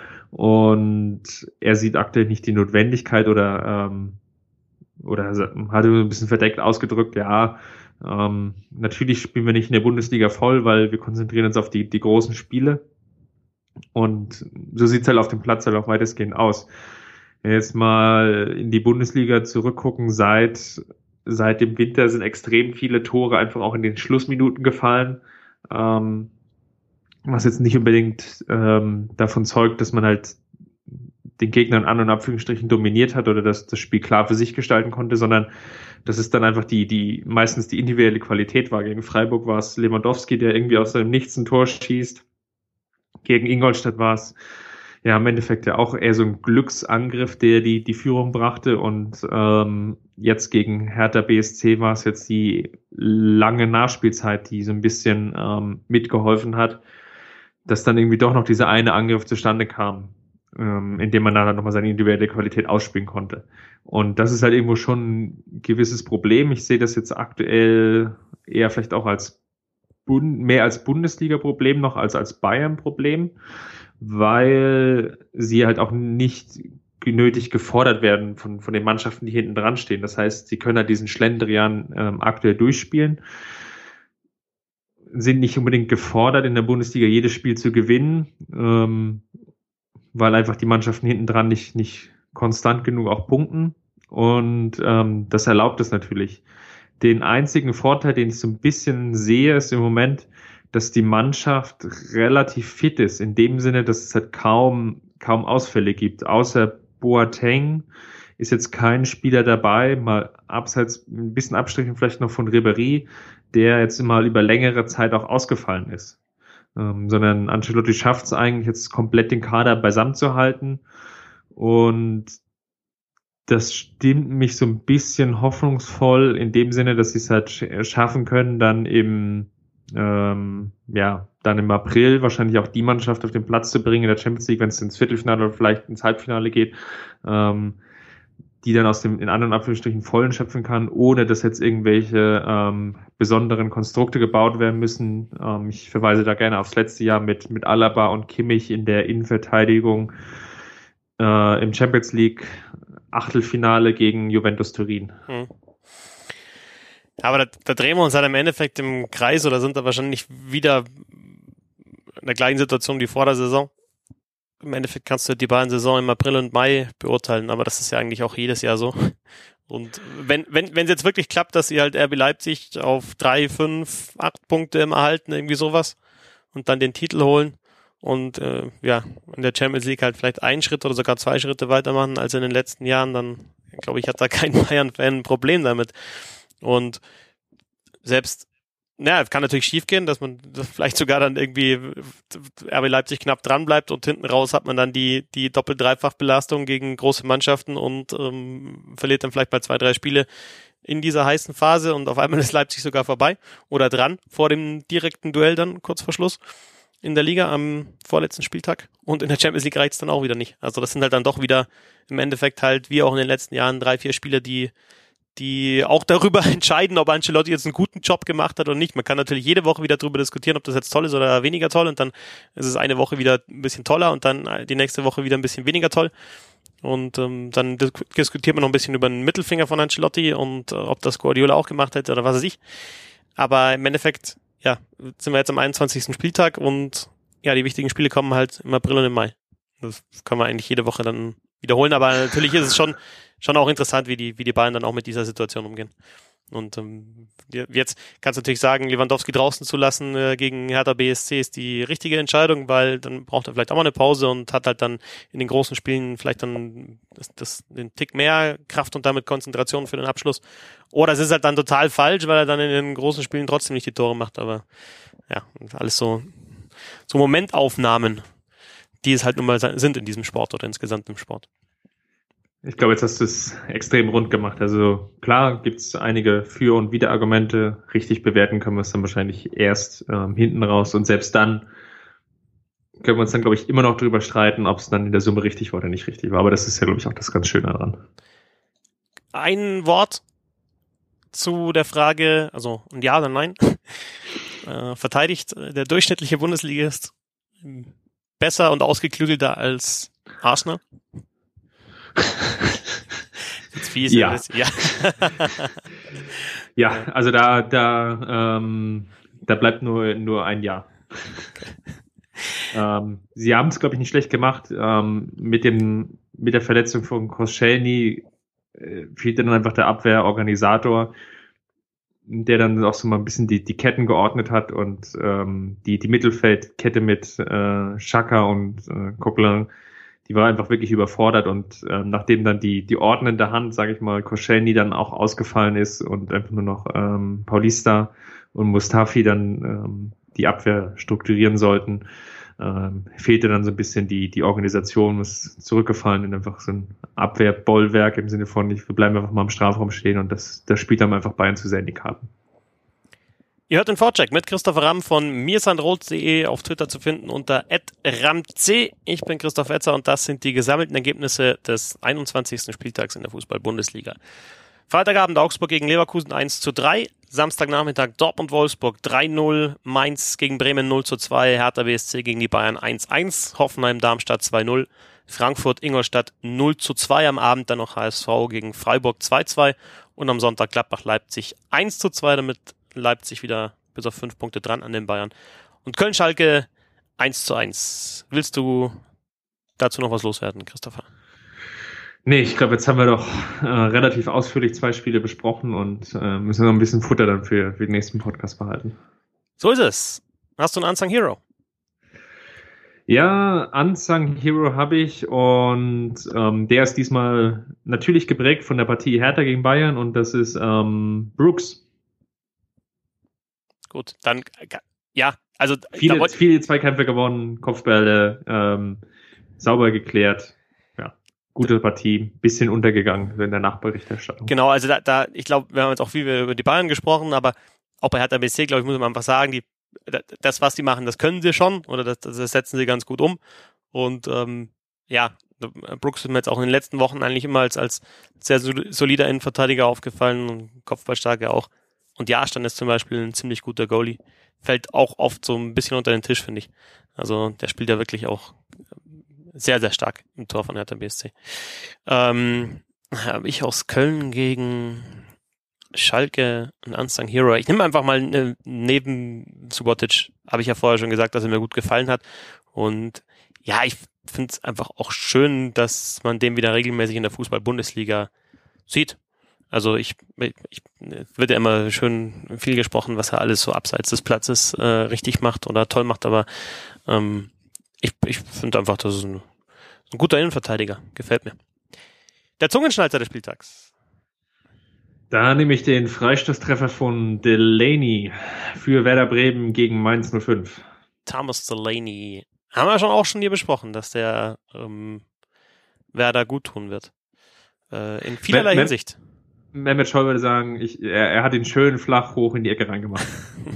Und er sieht aktuell nicht die Notwendigkeit oder ähm, oder hatte ein bisschen verdeckt ausgedrückt, ja, ähm, natürlich spielen wir nicht in der Bundesliga voll, weil wir konzentrieren uns auf die, die großen Spiele. Und so sieht's halt auf dem Platz halt auch weitestgehend aus. Wenn wir jetzt mal in die Bundesliga zurückgucken, seit, seit dem Winter sind extrem viele Tore einfach auch in den Schlussminuten gefallen, ähm, was jetzt nicht unbedingt ähm, davon zeugt, dass man halt den Gegnern an und Abführungsstrichen dominiert hat oder dass das Spiel klar für sich gestalten konnte, sondern dass es dann einfach die, die, meistens die individuelle Qualität war. Gegen Freiburg war es Lewandowski, der irgendwie aus seinem Nichts ein Tor schießt. Gegen Ingolstadt war es ja im Endeffekt ja auch eher so ein Glücksangriff, der die, die Führung brachte und ähm, jetzt gegen Hertha B S C war es jetzt die lange Nachspielzeit, die so ein bisschen ähm, mitgeholfen hat, dass dann irgendwie doch noch dieser eine Angriff zustande kam. ähm, indem man da nochmal seine individuelle Qualität ausspielen konnte. Und das ist halt irgendwo schon ein gewisses Problem. Ich sehe das jetzt aktuell eher vielleicht auch als Bund, mehr als Bundesliga-Problem noch als als Bayern-Problem, weil sie halt auch nicht nötig gefordert werden von von den Mannschaften, die hinten dran stehen. Das heißt, sie können halt diesen Schlendrian ähm, aktuell durchspielen, sind nicht unbedingt gefordert, in der Bundesliga jedes Spiel zu gewinnen, ähm, weil einfach die Mannschaften hinten dran nicht nicht konstant genug auch punkten. Und ähm, das erlaubt es natürlich. Den einzigen Vorteil, den ich so ein bisschen sehe, ist im Moment, dass die Mannschaft relativ fit ist, in dem Sinne, dass es halt kaum kaum Ausfälle gibt. Außer Boateng ist jetzt kein Spieler dabei, mal abseits, ein bisschen Abstrichen vielleicht noch von Ribéry, der jetzt mal über längere Zeit auch ausgefallen ist. Ähm, sondern Ancelotti schafft es eigentlich jetzt komplett den Kader beisammen zu halten. Und das stimmt mich so ein bisschen hoffnungsvoll in dem Sinne, dass sie es halt schaffen können, dann im ähm, ja dann im April wahrscheinlich auch die Mannschaft auf den Platz zu bringen in der Champions League, wenn es ins Viertelfinale oder vielleicht ins Halbfinale geht, ähm, die dann aus dem in anderen Anführungsstrichen Vollen schöpfen kann, ohne dass jetzt irgendwelche ähm, besonderen Konstrukte gebaut werden müssen. Ähm, ich verweise da gerne aufs letzte Jahr mit mit Alaba und Kimmich in der Innenverteidigung äh, im Champions League Achtelfinale gegen Juventus Turin. Hm. Aber da, da drehen wir uns halt im Endeffekt im Kreis oder sind da wahrscheinlich wieder in der gleichen Situation wie vor der Saison. Im Endeffekt kannst du die beiden Saison im April und Mai beurteilen, aber das ist ja eigentlich auch jedes Jahr so. Und wenn wenn wenn es jetzt wirklich klappt, dass sie halt R B Leipzig auf drei, fünf, acht Punkte im erhalten, irgendwie sowas, und dann den Titel holen und äh, ja, in der Champions League halt vielleicht einen Schritt oder sogar zwei Schritte weitermachen als in den letzten Jahren, dann glaube ich, hat da kein Bayern-Fan ein Problem damit. Und selbst, ja, es kann natürlich schief gehen, dass man vielleicht sogar dann irgendwie R B Leipzig knapp dran bleibt und hinten raus hat man dann die die Doppel-Dreifach-Belastung gegen große Mannschaften und ähm, verliert dann vielleicht mal zwei, drei Spiele in dieser heißen Phase und auf einmal ist Leipzig sogar vorbei oder dran vor dem direkten Duell dann kurz vor Schluss in der Liga am vorletzten Spieltag, und in der Champions League reicht es dann auch wieder nicht. Also das sind halt dann doch wieder im Endeffekt halt, wie auch in den letzten Jahren, drei, vier Spiele, die die auch darüber entscheiden, ob Ancelotti jetzt einen guten Job gemacht hat oder nicht. Man kann natürlich jede Woche wieder darüber diskutieren, ob das jetzt toll ist oder weniger toll, und dann ist es eine Woche wieder ein bisschen toller und dann die nächste Woche wieder ein bisschen weniger toll. Und ähm, dann diskutiert man noch ein bisschen über den Mittelfinger von Ancelotti und äh, ob das Guardiola auch gemacht hätte oder was weiß ich. Aber im Endeffekt, ja, sind wir jetzt am einundzwanzigsten Spieltag und ja, die wichtigen Spiele kommen halt im April und im Mai. Das kann man eigentlich jede Woche dann wiederholen, aber natürlich ist es schon schon auch interessant, wie die wie die Bayern dann auch mit dieser Situation umgehen. Und ähm, jetzt kannst du natürlich sagen, Lewandowski draußen zu lassen äh, gegen Hertha B S C ist die richtige Entscheidung, weil dann braucht er vielleicht auch mal eine Pause und hat halt dann in den großen Spielen vielleicht dann das, das, den Tick mehr Kraft und damit Konzentration für den Abschluss. Oder es ist halt dann total falsch, weil er dann in den großen Spielen trotzdem nicht die Tore macht. Aber ja, alles so, so Momentaufnahmen, die es halt nun mal sind in diesem Sport oder insgesamt im Sport. Ich glaube, jetzt hast du es extrem rund gemacht. Also klar gibt es einige Für- und Widerargumente. Richtig bewerten können wir es dann wahrscheinlich erst ähm, hinten raus. Und selbst dann können wir uns dann, glaube ich, immer noch drüber streiten, ob es dann in der Summe richtig war oder nicht richtig war. Aber das ist ja, glaube ich, auch das ganz Schöne daran. Ein Wort zu der Frage, also ein Ja oder Nein. äh, verteidigt der durchschnittliche Bundesligist besser und ausgeklügelter als Arsenal? Jetzt fies, ja. ja. Ja, also da, da, ähm, da bleibt nur, nur ein Ja. Okay. Ähm, sie haben es, glaube ich, nicht schlecht gemacht. Ähm, mit dem, mit der Verletzung von Koscielny äh, fehlte dann einfach der Abwehrorganisator, der dann auch so mal ein bisschen die, die Ketten geordnet hat und ähm, die, die Mittelfeldkette mit äh, Xhaka und äh, Coquelin, die war einfach wirklich überfordert, und ähm, nachdem dann die die ordnende Hand, sage ich mal, Koscielny dann auch ausgefallen ist und einfach nur noch ähm, Paulista und Mustafi dann ähm, die Abwehr strukturieren sollten, ähm, fehlte dann so ein bisschen die die Organisation, ist zurückgefallen in einfach so ein Abwehrbollwerk im Sinne von, wir bleiben einfach mal im Strafraum stehen, und das das spielt dann einfach Bayern zu sehr in die Karten. Ihr hört den Vorcheck mit Christopher Ramm von mirsandroth punkt de, auf Twitter zu finden unter at ramc. Ich bin Christoph Etzer und das sind die gesammelten Ergebnisse des einundzwanzigsten Spieltags in der Fußball-Bundesliga. Freitagabend Augsburg gegen Leverkusen eins zu drei, Samstagnachmittag Dortmund-Wolfsburg drei null, Mainz gegen Bremen null zu zwei, Hertha B S C gegen die Bayern eins eins, Hoffenheim-Darmstadt zwei null, Frankfurt-Ingolstadt null zu zwei, am Abend dann noch H S V gegen Freiburg zwei zwei und am Sonntag Gladbach-Leipzig eins zu zwei, damit Leipzig wieder bis auf fünf Punkte dran an den Bayern. Und Köln-Schalke eins zu eins. Willst du dazu noch was loswerden, Christopher? Nee, ich glaube, jetzt haben wir doch äh, relativ ausführlich zwei Spiele besprochen und äh, müssen noch ein bisschen Futter dann für, für den nächsten Podcast behalten. So ist es. Hast du einen Unsung Hero? Ja, Unsung Hero habe ich und ähm, der ist diesmal natürlich geprägt von der Partie Hertha gegen Bayern und das ist ähm, Brooks. Gut, dann, ja, also... Viele, da viele Zweikämpfe gewonnen, Kopfbälle, ähm, sauber geklärt, ja, gute Partie, bisschen untergegangen in der Nachberichterstattung. Genau, also da, da ich glaube, wir haben jetzt auch viel über die Bayern gesprochen, aber auch bei Hertha B S C, glaube ich, muss man einfach sagen, die, das, was die machen, das können sie schon, oder das, das setzen sie ganz gut um. Und ähm, ja, Brooks ist mir jetzt auch in den letzten Wochen eigentlich immer als, als sehr solider Innenverteidiger aufgefallen und Kopfballstarke auch. Und Jahrstein ist zum Beispiel ein ziemlich guter Goalie. Fällt auch oft so ein bisschen unter den Tisch, finde ich. Also der spielt ja wirklich auch sehr, sehr stark im Tor von Hertha B S C. Ähm, habe ich aus Köln gegen Schalke ein Unsung Hero. Ich nehme einfach mal ne, neben Subotic, habe ich ja vorher schon gesagt, dass er mir gut gefallen hat. Und ja, ich finde es einfach auch schön, dass man den wieder regelmäßig in der Fußball-Bundesliga sieht. Also ich, ich, ich wird ja immer schön viel gesprochen, was er alles so abseits des Platzes äh, richtig macht oder toll macht, aber ähm, ich, ich finde einfach, das ist ein, ein guter Innenverteidiger. Gefällt mir. Der Zungenschnalzer des Spieltags. Da nehme ich den Freistoßtreffer von Delaney für Werder Bremen gegen Mainz null fünf. Thomas Delaney. Haben wir schon auch schon hier besprochen, dass der ähm, Werder gut tun wird. Äh, in vielerlei Mem- Hinsicht. Mehmet Scholl würde sagen, ich, er, er hat ihn schön flach hoch in die Ecke reingemacht.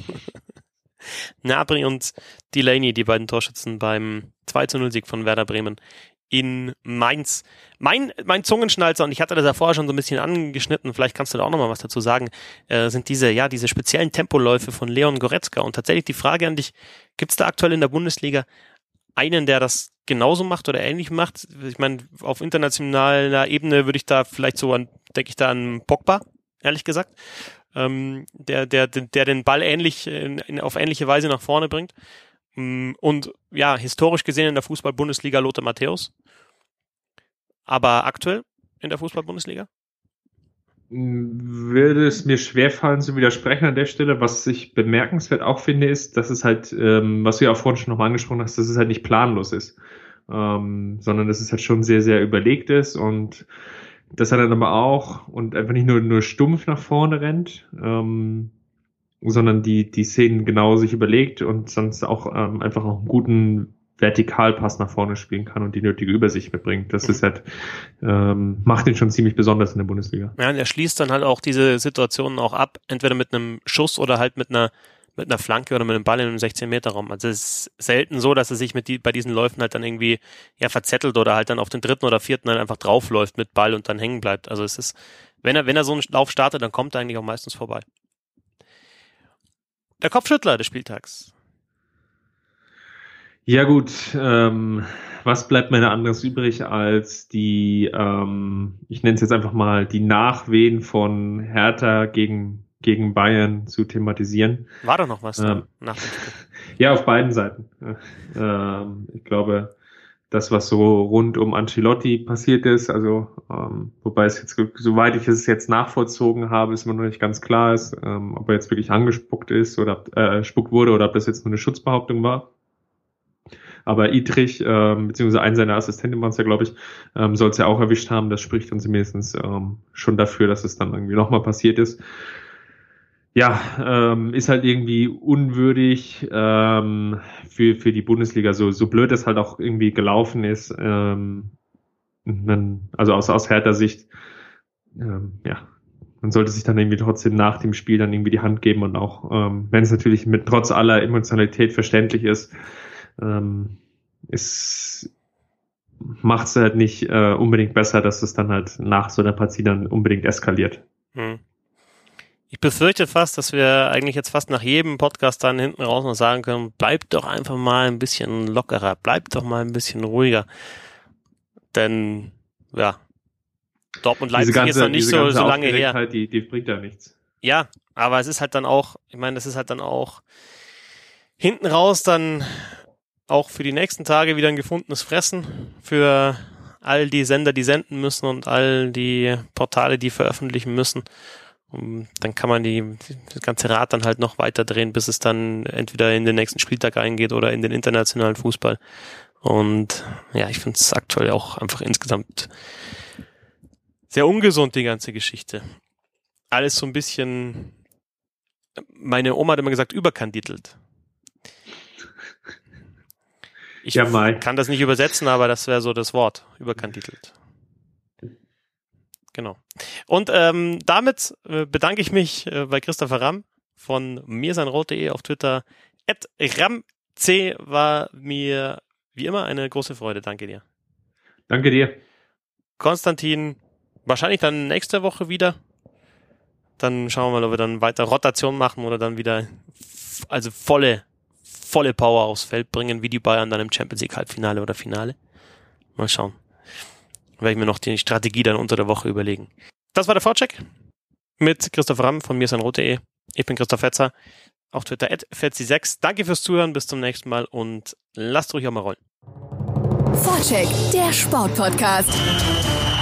Gnabry und Delaney, die beiden Torschützen beim zwei zu null Sieg von Werder Bremen in Mainz. Mein, mein Zungenschnalzer, und ich hatte das ja vorher schon so ein bisschen angeschnitten, vielleicht kannst du da auch nochmal was dazu sagen, äh, sind diese, ja, diese speziellen Tempoläufe von Leon Goretzka. Und tatsächlich die Frage an dich, gibt es da aktuell in der Bundesliga einen, der das genauso macht oder ähnlich macht? Ich meine, auf internationaler Ebene würde ich da vielleicht so an, denke ich da an Pogba, ehrlich gesagt, ähm, der, der, der den Ball ähnlich, in, in, auf ähnliche Weise nach vorne bringt. Und ja, historisch gesehen in der Fußball-Bundesliga Lothar Matthäus. Aber aktuell in der Fußball-Bundesliga? Würde es mir schwerfallen zu widersprechen an der Stelle. Was ich bemerkenswert auch finde, ist, dass es halt, ähm, was du ja auch vorhin schon nochmal angesprochen hast, dass es halt nicht planlos ist, ähm, sondern dass es halt schon sehr, sehr überlegt ist und dass er dann aber auch und einfach nicht nur, nur stumpf nach vorne rennt, ähm, sondern die, die Szenen genau sich überlegt und sonst auch ähm, einfach auch einen guten Vertikalpass nach vorne spielen kann und die nötige Übersicht mitbringt. Das mhm. ist halt, ähm, macht ihn schon ziemlich besonders in der Bundesliga. Ja, und er schließt dann halt auch diese Situationen auch ab, entweder mit einem Schuss oder halt mit einer mit einer Flanke oder mit einem Ball in einem sechzehn Meter Raum. Also es ist selten so, dass er sich mit die, bei diesen Läufen halt dann irgendwie ja verzettelt oder halt dann auf den dritten oder vierten halt einfach draufläuft mit Ball und dann hängen bleibt. Also es ist, wenn er wenn er so einen Lauf startet, dann kommt er eigentlich auch meistens vorbei. Der Kopfschüttler des Spieltags. Ja gut, ähm, was bleibt mir da anderes übrig als die, ähm, ich nenne es jetzt einfach mal, die Nachwehen von Hertha gegen gegen Bayern zu thematisieren. War doch noch was ähm, nach dem Spiel? Ja, auf beiden Seiten. Ähm, ich glaube, das, was so rund um Ancelotti passiert ist, also ähm, wobei es jetzt, soweit ich es jetzt nachvollzogen habe, ist mir noch nicht ganz klar ist, ähm, ob er jetzt wirklich angespuckt ist oder äh, spuckt wurde oder ob das jetzt nur eine Schutzbehauptung war. Aber Idrich, ähm, beziehungsweise einen seiner Assistenten waren es ja, glaube ich, ähm, soll es ja auch erwischt haben. Das spricht dann zumindest ähm, schon dafür, dass es dann irgendwie nochmal passiert ist. Ja, ähm, ist halt irgendwie unwürdig ähm, für für die Bundesliga, so so blöd es halt auch irgendwie gelaufen ist. Ähm, man, also aus aus Hertha Sicht, ähm, ja, man sollte sich dann irgendwie trotzdem nach dem Spiel dann irgendwie die Hand geben und auch, ähm, wenn es natürlich mit trotz aller Emotionalität verständlich ist, ähm, ist macht es halt nicht äh, unbedingt besser, dass es dann halt nach so einer Partie dann unbedingt eskaliert. Hm. Ich befürchte fast, dass wir eigentlich jetzt fast nach jedem Podcast dann hinten raus noch sagen können, bleibt doch einfach mal ein bisschen lockerer, bleibt doch mal ein bisschen ruhiger. Denn, ja, Dortmund-Leipzig ganze, ist noch nicht so, so lange her. Die, die bringt ja nichts. Ja, aber es ist halt dann auch, ich meine, das ist halt dann auch hinten raus dann auch für die nächsten Tage wieder ein gefundenes Fressen für all die Sender, die senden müssen und all die Portale, die veröffentlichen müssen. Und dann kann man die, das ganze Rad dann halt noch weiter drehen, bis es dann entweder in den nächsten Spieltag eingeht oder in den internationalen Fußball. Und ja, ich finde es aktuell auch einfach insgesamt sehr ungesund, die ganze Geschichte. Alles so ein bisschen, meine Oma hat immer gesagt, überkandidelt. Ich ja, kann das nicht übersetzen, aber das wäre so das Wort, überkandidelt. Genau. Und ähm, damit äh, bedanke ich mich äh, bei Christopher Ramm von mirsanrot punkt de auf Twitter. at ramc war mir wie immer eine große Freude. Danke dir. Danke dir. Konstantin, wahrscheinlich dann nächste Woche wieder. Dann schauen wir mal, ob wir dann weiter Rotation machen oder dann wieder f- also volle volle Power aufs Feld bringen, wie die Bayern dann im Champions League Halbfinale oder Finale. Mal schauen. Werde ich mir noch die Strategie dann unter der Woche überlegen. Das war der Vorcheck mit Christoph Ramm von mirsanrot punkt de. Ich bin Christoph Fetzer, auf Twitter at fetzi sechs. Danke fürs Zuhören, bis zum nächsten Mal und lasst ruhig auch mal rollen. Vorcheck, der Sportpodcast.